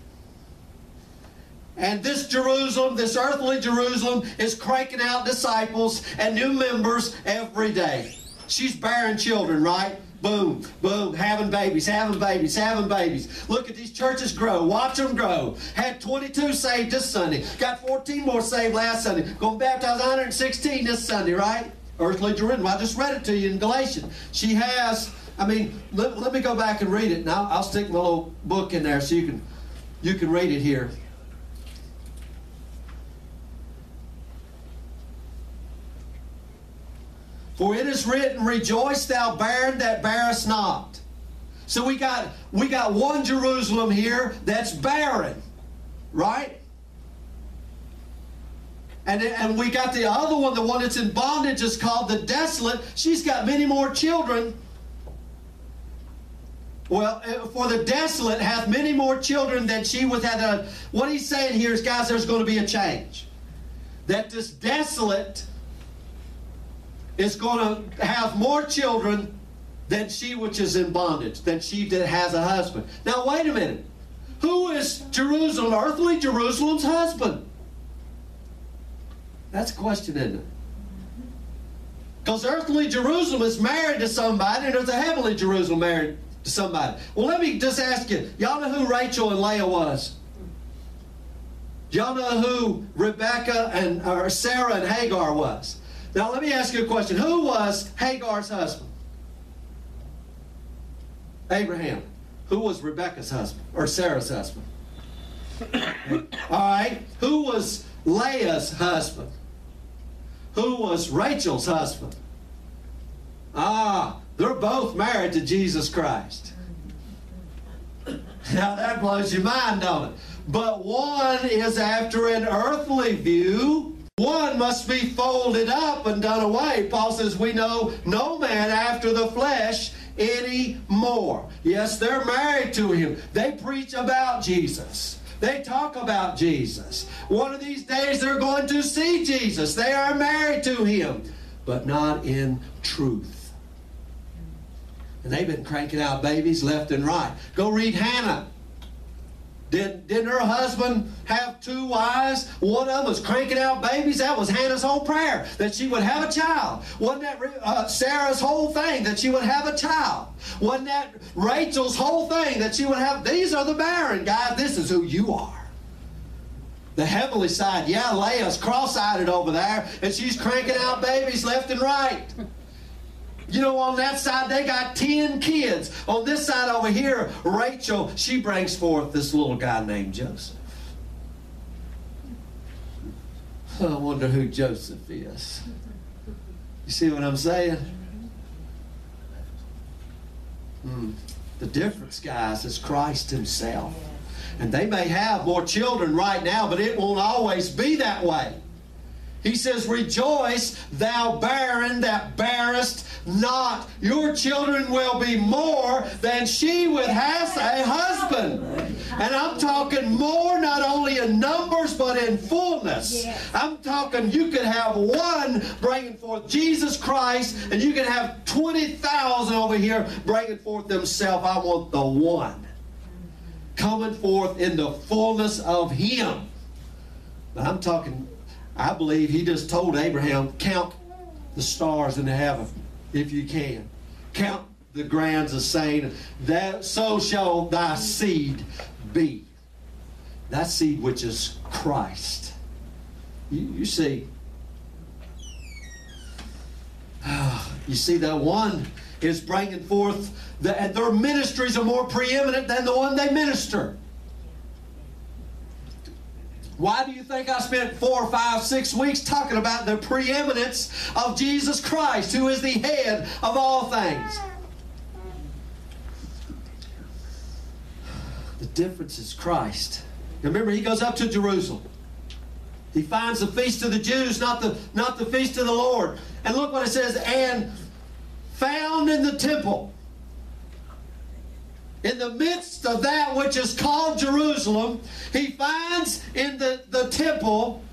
[SPEAKER 1] And this Jerusalem, this earthly Jerusalem, is cranking out disciples and new members every day. She's bearing children, right? Boom, boom, having babies, having babies, having babies. Look at these churches grow. Watch them grow. Had twenty-two saved this Sunday. Got fourteen more saved last Sunday. Going to baptize one hundred sixteen this Sunday, right? Earthly Jerusalem. I just read it to you in Galatians. She has, I mean, let, let me go back and read it. Now I'll stick my little book in there so you can, you can read it here. For it is written, Rejoice, thou barren that bearest not. So we got we got one Jerusalem here that's barren, right? And, and we got the other one, the one that's in bondage, is called the desolate. She's got many more children. Well, for the desolate hath many more children than she with had a... What he's saying here is, guys, there's going to be a change. That this desolate is going to have more children than she which is in bondage, than she that has a husband. Now, wait a minute. Who is Jerusalem, earthly Jerusalem's husband? That's a question, isn't it? Because earthly Jerusalem is married to somebody, and there's a heavenly Jerusalem married to somebody. Well, let me just ask you, y'all know who Rachel and Leah was? Y'all know who Rebecca and or Sarah and Hagar was? Now, let me ask you a question. Who was Hagar's husband? Abraham. Who was Rebecca's husband, or Sarah's husband? All right. Who was Leah's husband? Who was Rachel's husband? Ah, they're both married to Jesus Christ. Now that blows your mind, don't it? But one is after an earthly view. One must be folded up and done away. Paul says, we know no man after the flesh anymore. Yes, they're married to him. They preach about Jesus. They talk about Jesus. One of these days they're going to see Jesus. They are married to Him, but not in truth. And they've been cranking out babies left and right. Go read Hannah. Did, didn't her husband have two wives? One of them was cranking out babies. That was Hannah's whole prayer, that she would have a child. Wasn't that uh, Sarah's whole thing, that she would have a child? Wasn't that Rachel's whole thing, that she would have... These are the barren, guys. This is who you are. The heavenly side. Yeah, Leah's cross-eyed over there, and she's cranking out babies left and right. You know, on that side, they got ten kids. On this side over here, Rachel, she brings forth this little guy named Joseph. I wonder who Joseph is. You see what I'm saying? Hmm. The difference, guys, is Christ Himself. And they may have more children right now, but it won't always be that way. He says, rejoice, thou barren that bearest not. Your children will be more than she which has a husband. And I'm talking more not only in numbers, but in fullness. Yes. I'm talking you could have one bringing forth Jesus Christ, and you can have twenty thousand over here bringing forth themselves. I want the one coming forth in the fullness of Him. But I'm talking... I believe He just told Abraham, count the stars in the heaven, if you can. Count the grains of sand. That, so shall thy seed be. That seed which is Christ. You, you see, you see that one is bringing forth, the, and their ministries are more preeminent than the one they minister. Why do you think I spent four, five, six weeks talking about the preeminence of Jesus Christ, who is the head of all things? The difference is Christ. Now remember, He goes up to Jerusalem. He finds the feast of the Jews, not the, not the feast of the Lord. And look what it says, and found in the temple, in the midst of that which is called Jerusalem, He finds in the, the temple,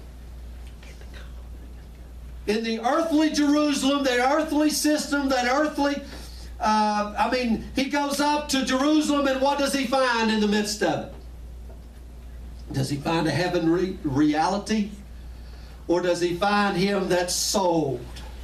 [SPEAKER 1] in the earthly Jerusalem, the earthly system, that earthly, uh, I mean, He goes up to Jerusalem, and what does He find in the midst of it? Does He find a heavenly reality? Or does He find Him that's sold?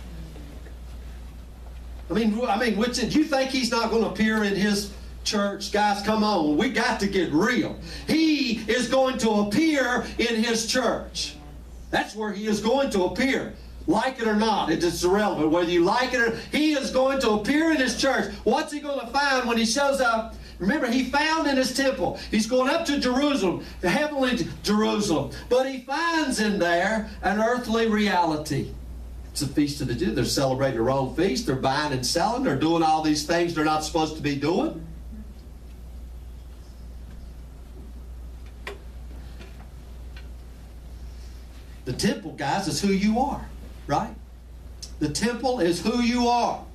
[SPEAKER 1] I mean, I mean, which, do you think He's not going to appear in His church? Guys, come on. We got to get real. He is going to appear in His church. That's where He is going to appear. Like it or not, it is irrelevant. Whether you like it or... He is going to appear in His church. What's He going to find when He shows up? Remember, He found in His temple. He's going up to Jerusalem, the heavenly Jerusalem. But He finds in there an earthly reality. It's a feast of the Jews. They're celebrating their own feast. They're buying and selling. They're doing all these things they're not supposed to be doing. The temple, guys, is who you are, right? The temple is who you are.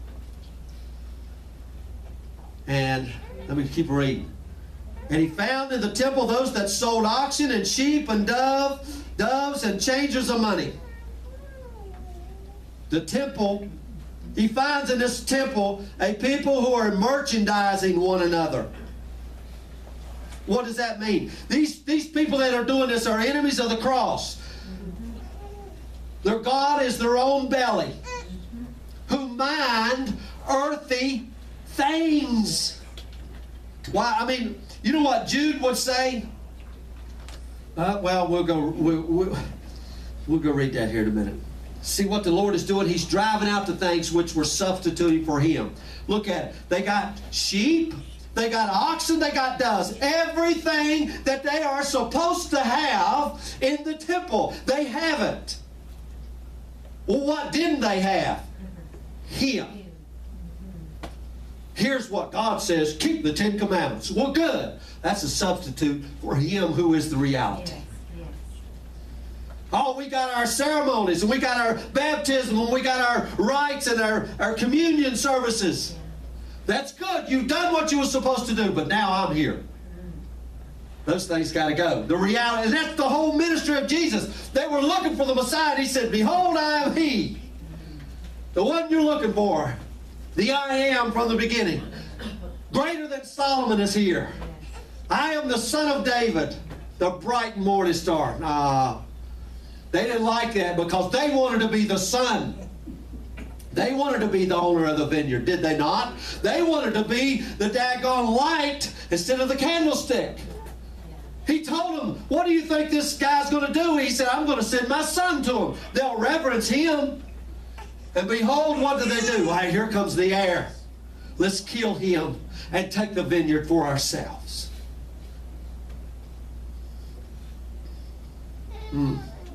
[SPEAKER 1] And let me keep reading. And He found in the temple those that sold oxen and sheep and dove, doves and changers of money. The temple, He finds in this temple a people who are merchandising one another. What does that mean? These, these people that are doing this are enemies of the cross. Their God is their own belly, who mind earthy things. Why? I mean, you know what Jude would say? Uh, well, we'll go. We'll, we'll, we'll go read that here in a minute. See what the Lord is doing. He's driving out the things which were substituting for Him. Look at it. They got sheep. They got oxen. They got doves. Everything that they are supposed to have in the temple, they have it. Well, what didn't they have? Him. Here's what God says, keep the Ten Commandments. Well, good. That's a substitute for Him who is the reality. Yes, yes. Oh, we got our ceremonies, and we got our baptism, and we got our rites and our, our communion services. That's good. You've done what you were supposed to do, but now I'm here. Those things got to go. The reality, and that's the whole ministry of Jesus. They were looking for the Messiah, and he said, behold, I am he. The one you're looking for. The I am from the beginning. Greater than Solomon is here. I am the son of David, the bright morning star. Nah, they didn't like that because they wanted to be the son. They wanted to be the owner of the vineyard, did they not? They wanted to be the daggone light instead of the candlestick. He told them, what do you think this guy's going to do? He said, I'm going to send my son to them. They'll reverence him. And behold, what do they do? Why, here comes the heir. Let's kill him and take the vineyard for ourselves. Hmm.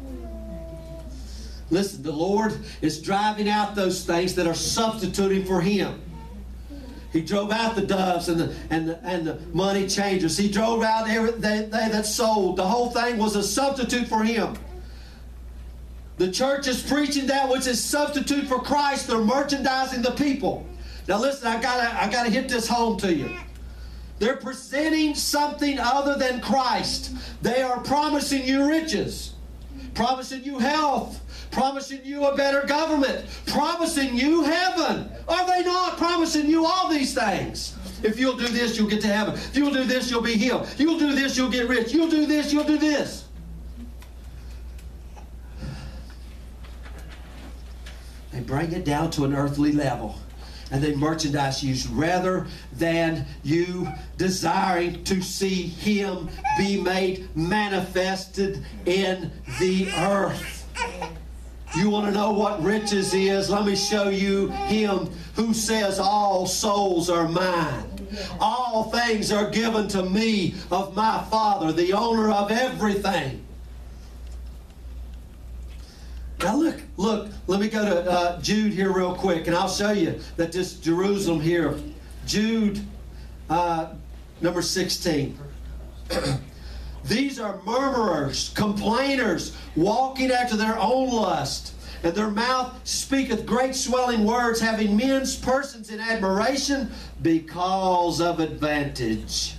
[SPEAKER 1] Listen, the Lord is driving out those things that are substituting for him. He drove out the doves and the, and the, and the money changers. He drove out everything they, they that sold. The whole thing was a substitute for him. The church is preaching that which is substitute for Christ. They're merchandising the people. Now listen, I gotta, I gotta hit this home to you. They're presenting something other than Christ. They are promising you riches, promising you health, promising you a better government, promising you heaven. Are they not promising you all these things? If you'll do this, you'll get to heaven. If you'll do this, you'll be healed. You'll do this, you'll get rich. You'll do this, you'll do this. They bring it down to an earthly level. And they merchandise you rather than you desiring to see him be made manifested in the earth. You want to know what riches is? Let me show you him who says all souls are mine. All things are given to me of my Father, the owner of everything. Now look, look, let me go to uh, Jude here real quick, and I'll show you that this Jerusalem here, Jude uh, number sixteen. These are murmurers, complainers, walking after their own lust, and their mouth speaketh great swelling words, having men's persons in admiration because of advantage.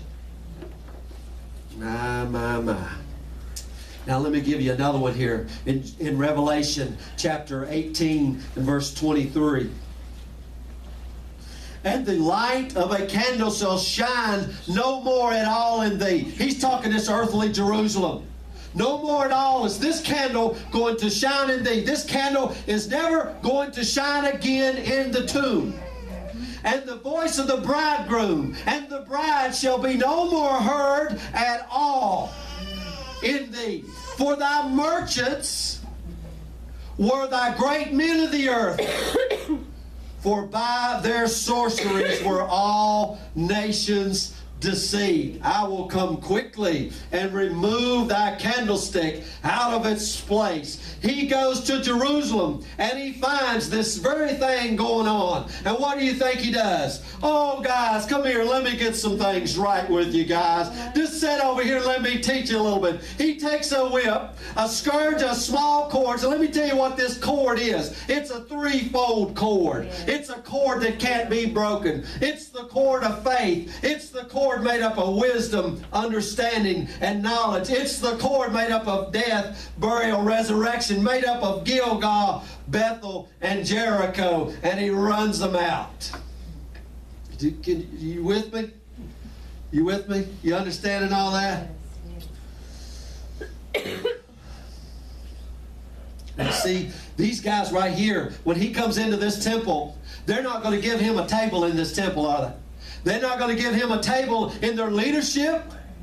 [SPEAKER 1] My, my, my. Now let me give you another one here in, in Revelation chapter eighteen and verse twenty-three. And the light of a candle shall shine no more at all in thee. He's talking this earthly Jerusalem. No more at all is this candle going to shine in thee. This candle is never going to shine again in the tomb. And the voice of the bridegroom and the bride shall be no more heard at all in thee. For thy merchants were thy great men of the earth. For by their sorceries were all nations deceived. I will come quickly and remove thy candlestick out of its place. He goes to Jerusalem and he finds this very thing going on. And what do you think he does? Oh, guys, come here. Let me get some things right with you guys. Just sit over here and let me teach you a little bit. He takes a whip, a scourge, a small cord. So let me tell you what this cord is. It's a threefold cord. It's a cord that can't be broken. It's the cord of faith. It's the cord made up of wisdom, understanding, and knowledge. It's the cord made up of death, burial, resurrection, made up of Gilgal, Bethel, and Jericho, and he runs them out. Do, can, you with me? You with me? You understanding all that? And see, these guys right here, when he comes into this temple, they're not going to give him a table in this temple, are they? They're not going to give him a table in their leadership.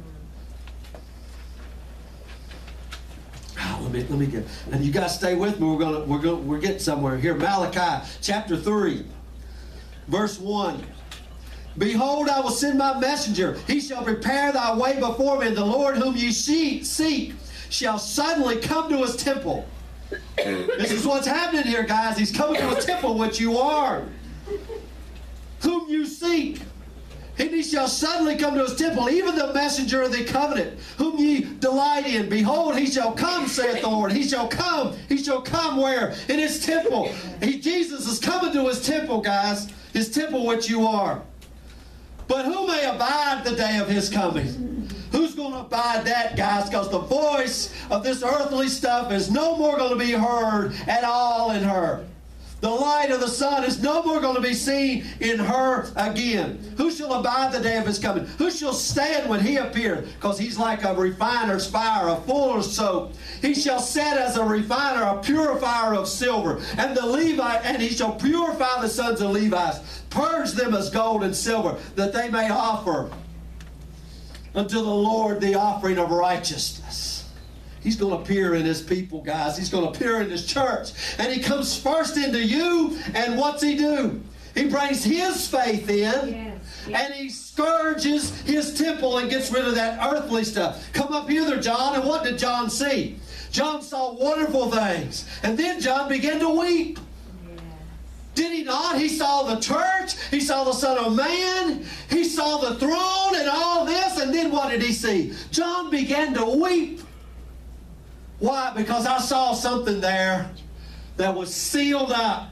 [SPEAKER 1] Oh, let me let me get. And you guys stay with me. We're gonna we're gonna we're getting somewhere here. Malachi chapter three, verse one. Behold, I will send my messenger. He shall prepare thy way before me. And the Lord whom ye seek shall suddenly come to his temple. This is what's happening here, guys. He's coming to his temple, which you are. Whom you seek. And he shall suddenly come to his temple, even the messenger of the covenant, whom ye delight in. Behold, he shall come, saith the Lord. He shall come. He shall come where? In his temple. He, Jesus is coming to his temple, guys. His temple, which you are. But who may abide the day of his coming? Who's going to abide that, guys, because the voice of this earthly stuff is no more going to be heard at all in her. The light of the sun is no more going to be seen in her again. Who shall abide the day of his coming? Who shall stand when he appears? Because he's like a refiner's fire, a fuller's soap. He shall set as a refiner, a purifier of silver. And the Levite, and he shall purify the sons of Levi, purge them as gold and silver, that they may offer unto the Lord the offering of righteousness. He's going to appear in his people, guys. He's going to appear in his church. And he comes first into you, and what's he do? He brings his faith in, yes, yes. and he scourges his temple and gets rid of that earthly stuff. Come up hither, John, and what did John see? John saw wonderful things. And then John began to weep. Yes. Did he not? He saw the church. He saw the Son of Man. He saw the throne and all this. And then what did he see? John began to weep. Why? Because I saw something there that was sealed up.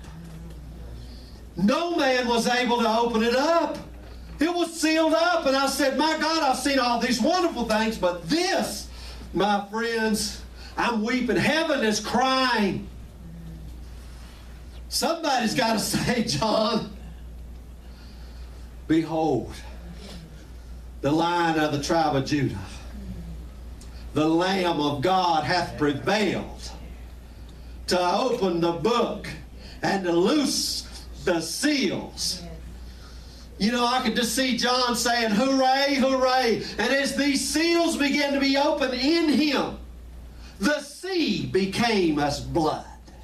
[SPEAKER 1] No man was able to open it up. It was sealed up. And I said, my God, I've seen all these wonderful things, but this, my friends, I'm weeping. Heaven is crying. Somebody's got to say, John, behold, the Lion of the tribe of Judah. The Lamb of God hath prevailed to open the book and to loose the seals. You know, I could just see John saying, hooray, hooray. And as these seals began to be opened in him, the sea became as blood.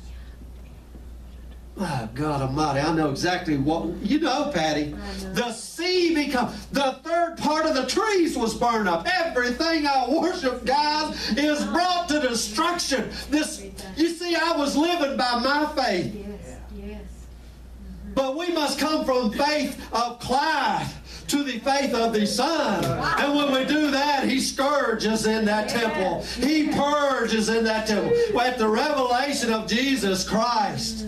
[SPEAKER 1] Oh, God Almighty, I know exactly what, you know, Patty. Know. The sea become, the third part of the trees was burned up. Everything I worship, guys, is brought to destruction. This, you see, I was living by my faith. Yes, yes. Mm-hmm. But we must come from faith of Clyde to the faith of the Son. And when we do that, he scourges in that temple. He purges in that temple. At the revelation of Jesus Christ.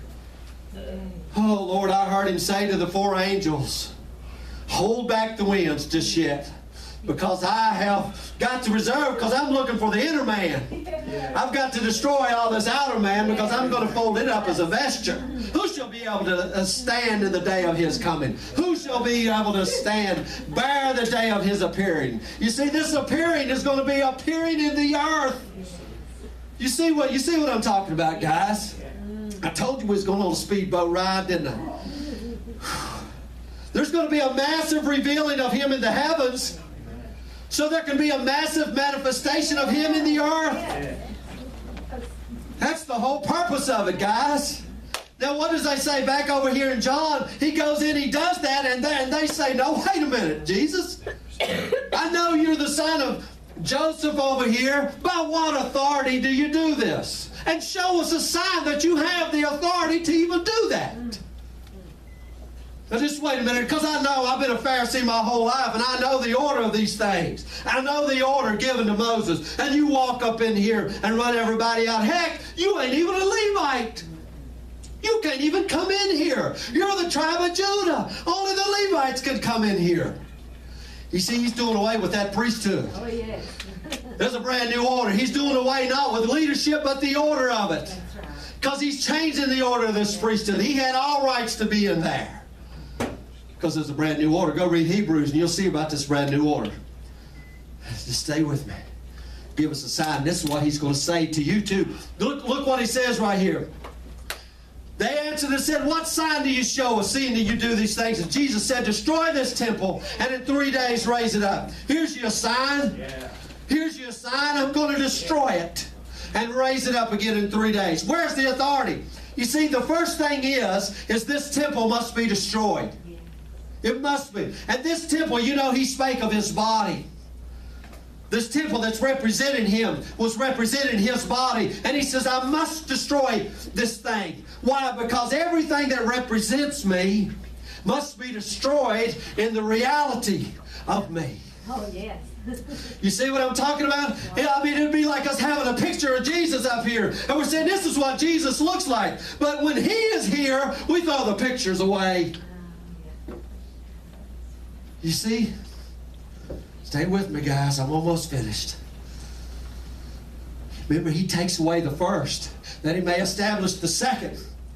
[SPEAKER 1] Oh, Lord, I heard him say to the four angels, hold back the winds just yet, because I have got to reserve, because I'm looking for the inner man. I've got to destroy all this outer man, because I'm going to fold it up as a vesture. Who shall be able to stand in the day of his coming? Who shall be able to stand, bear the day of his appearing? You see, this appearing is going to be appearing in the earth. You see what, you see what I'm talking about, guys? I told you we was going on a speedboat ride, didn't I? There's going to be a massive revealing of him in the heavens, so there can be a massive manifestation of him in the earth. That's the whole purpose of it, guys. Now, what does they say back over here in John? He goes in, he does that, and they, and they say, no, wait a minute, Jesus. I know you're the son of Joseph over here. By what authority do you do this? And show us a sign that you have the authority to even do that. Now just wait a minute, because I know I've been a Pharisee my whole life, and I know the order of these things. I know the order given to Moses. And you walk up in here and run everybody out. Heck, you ain't even a Levite. You can't even come in here. You're the tribe of Judah. Only the Levites can come in here. You see, he's doing away with that priesthood. Oh, yes. There's a brand new order. He's doing away not with leadership, but the order of it. Because he's changing the order of this priesthood. He had all rights to be in there. Because there's a brand new order. Go read Hebrews and you'll see about this brand new order. Just stay with me. Give us a sign. This is what he's going to say to you too. Look, look what he says right here. They answered and said, what sign do you show us, seeing that you do these things? And Jesus said, destroy this temple, and in three days raise it up. Here's your sign. Yeah. Here's your sign. I'm going to destroy it and raise it up again in three days. Where's the authority? You see, the first thing is, is this temple must be destroyed. It must be. And this temple, you know, he spake of his body. This temple that's representing him was representing his body. And he says, I must destroy this thing. Why? Because everything that represents me must be destroyed in the reality of me.
[SPEAKER 3] Oh, yes.
[SPEAKER 1] You see what I'm talking about? I mean, it'd be like us having a picture of Jesus up here. And we're saying, this is what Jesus looks like. But when he is here, we throw the pictures away. You see? Stay with me, guys. I'm almost finished. Remember, he takes away the first, that he may establish the second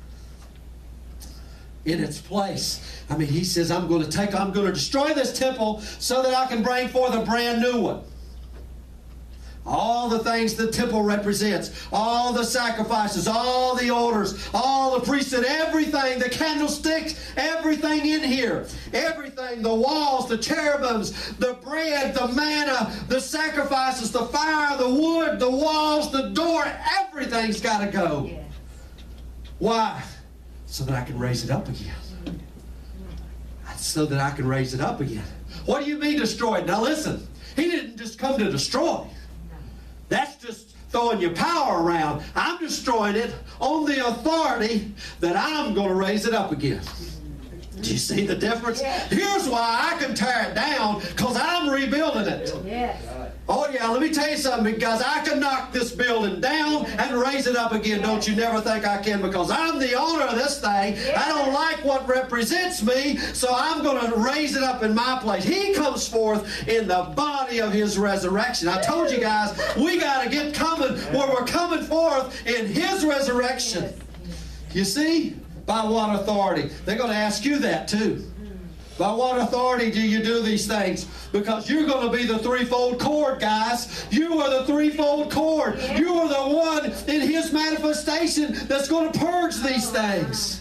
[SPEAKER 1] in its place. I mean, he says, I'm going to take, I'm going to destroy this temple so that I can bring forth a brand new one. All the things the temple represents, all the sacrifices, all the altars, all the priesthood, everything, the candlesticks, everything in here. Everything, the walls, the cherubims, the bread, the manna, the sacrifices, the fire, the wood, the walls, the door, everything's got to go.
[SPEAKER 3] Yes.
[SPEAKER 1] Why? So that I can raise it up again. So that I can raise it up again. What do you mean destroyed? Now listen, he didn't just come to destroy. That's just throwing your power around. I'm destroying it on the authority that I'm going to raise it up again. Do you see the difference?
[SPEAKER 3] Yes.
[SPEAKER 1] Here's why I can tear it down, because I'm rebuilding it.
[SPEAKER 3] Yes.
[SPEAKER 1] Oh yeah, let me tell you something, because I can knock this building down and raise it up again. Don't you never think I can, because I'm the owner of this thing. I don't like what represents me, so I'm going to raise it up in my place. He comes forth in the body of his resurrection. I told you guys, we got to get coming where we're coming forth in his resurrection. You see? By what authority? They're going to ask you that too. By what authority do you do these things? Because you're going to be the threefold cord, guys. You are the threefold cord. You are the one in his manifestation that's going to purge these things.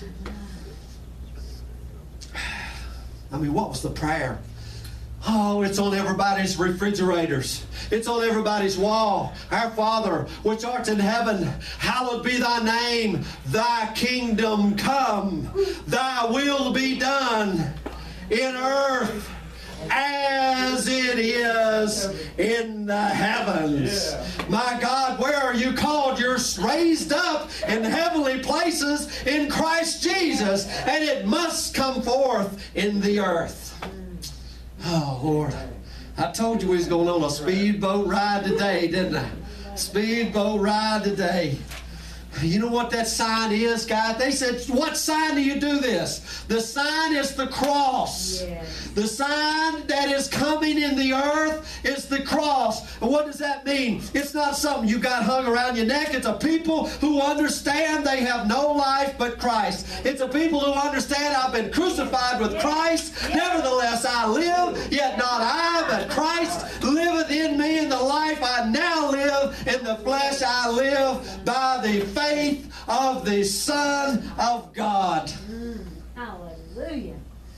[SPEAKER 1] I mean, what was the prayer? Oh, it's on everybody's refrigerators. It's on everybody's wall. Our Father, which art in heaven, hallowed be thy name. Thy kingdom come. Thy will be done in earth as it is in the heavens. Yeah. My God, where are you called? You're raised up in heavenly places in Christ Jesus, and it must come forth in the earth. Oh, Lord. I told you we was going on a speedboat ride today, didn't I? Speedboat ride today. You know what that sign is, guys? They said, what sign do you do this? The sign is the cross. Yes. The sign that is coming in the earth is the cross. And what does that mean? It's not something you got hung around your neck. It's a people who understand they have no life but Christ. It's a people who understand I've been crucified with Christ. Nevertheless I live, yet not I, but Christ liveth in me. In the life I now live, in the flesh I live by the faith faith of the Son of God.
[SPEAKER 3] Mm. Hallelujah.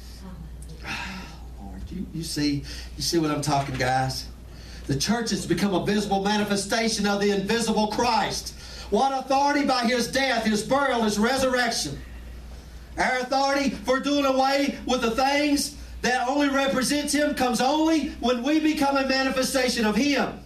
[SPEAKER 1] Lord, you, you see, you see what I'm talking, guys? The church has become a visible manifestation of the invisible Christ. What authority? By his death, his burial, his resurrection. Our authority for doing away with the things that only represents him comes only when we become a manifestation of him.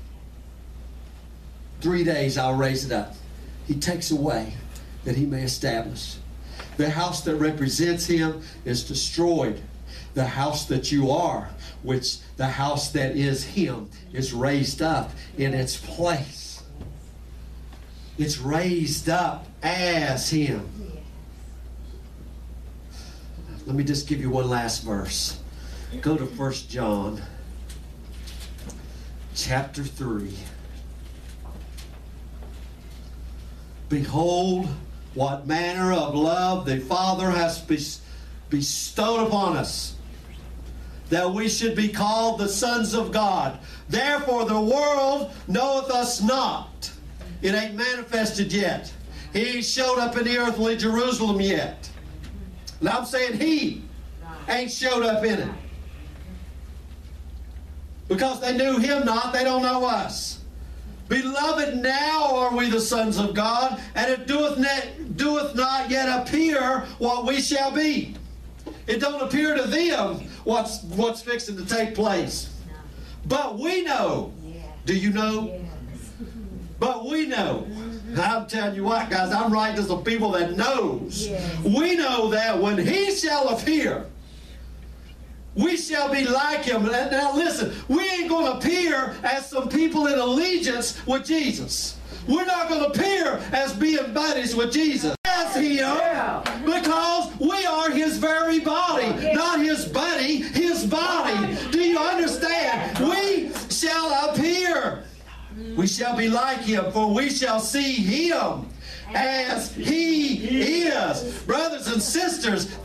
[SPEAKER 1] Three days I'll raise it up. He takes away that he may establish. The house that represents him is destroyed. The house that you are, which the house that is him, is raised up in its place. It's raised up as him. Let me just give you one last verse. Go to First John chapter three. Behold, what manner of love the Father has bestowed upon us, that we should be called the sons of God. Therefore the world knoweth us not. It ain't manifested yet. He ain't showed up in the earthly Jerusalem yet. Now I'm saying he ain't showed up in it. Because they knew him not, they don't know us. Beloved, now are we the sons of God, and it doeth, ne- doeth not yet appear what we shall be. It don't appear to them what's what's fixing to take place. But we know. Do you know? But we know. I'm telling you what, guys, I'm writing to some people that knows. We know that when he shall appear, we shall be like him. Now listen, we ain't going to appear as some people in allegiance with Jesus. We're not going to appear as being buddies with Jesus. As him, because we are his very body. Not his buddy, his body. Do you understand? We We shall be like him, for we shall see him as he is. Brothers and sisters,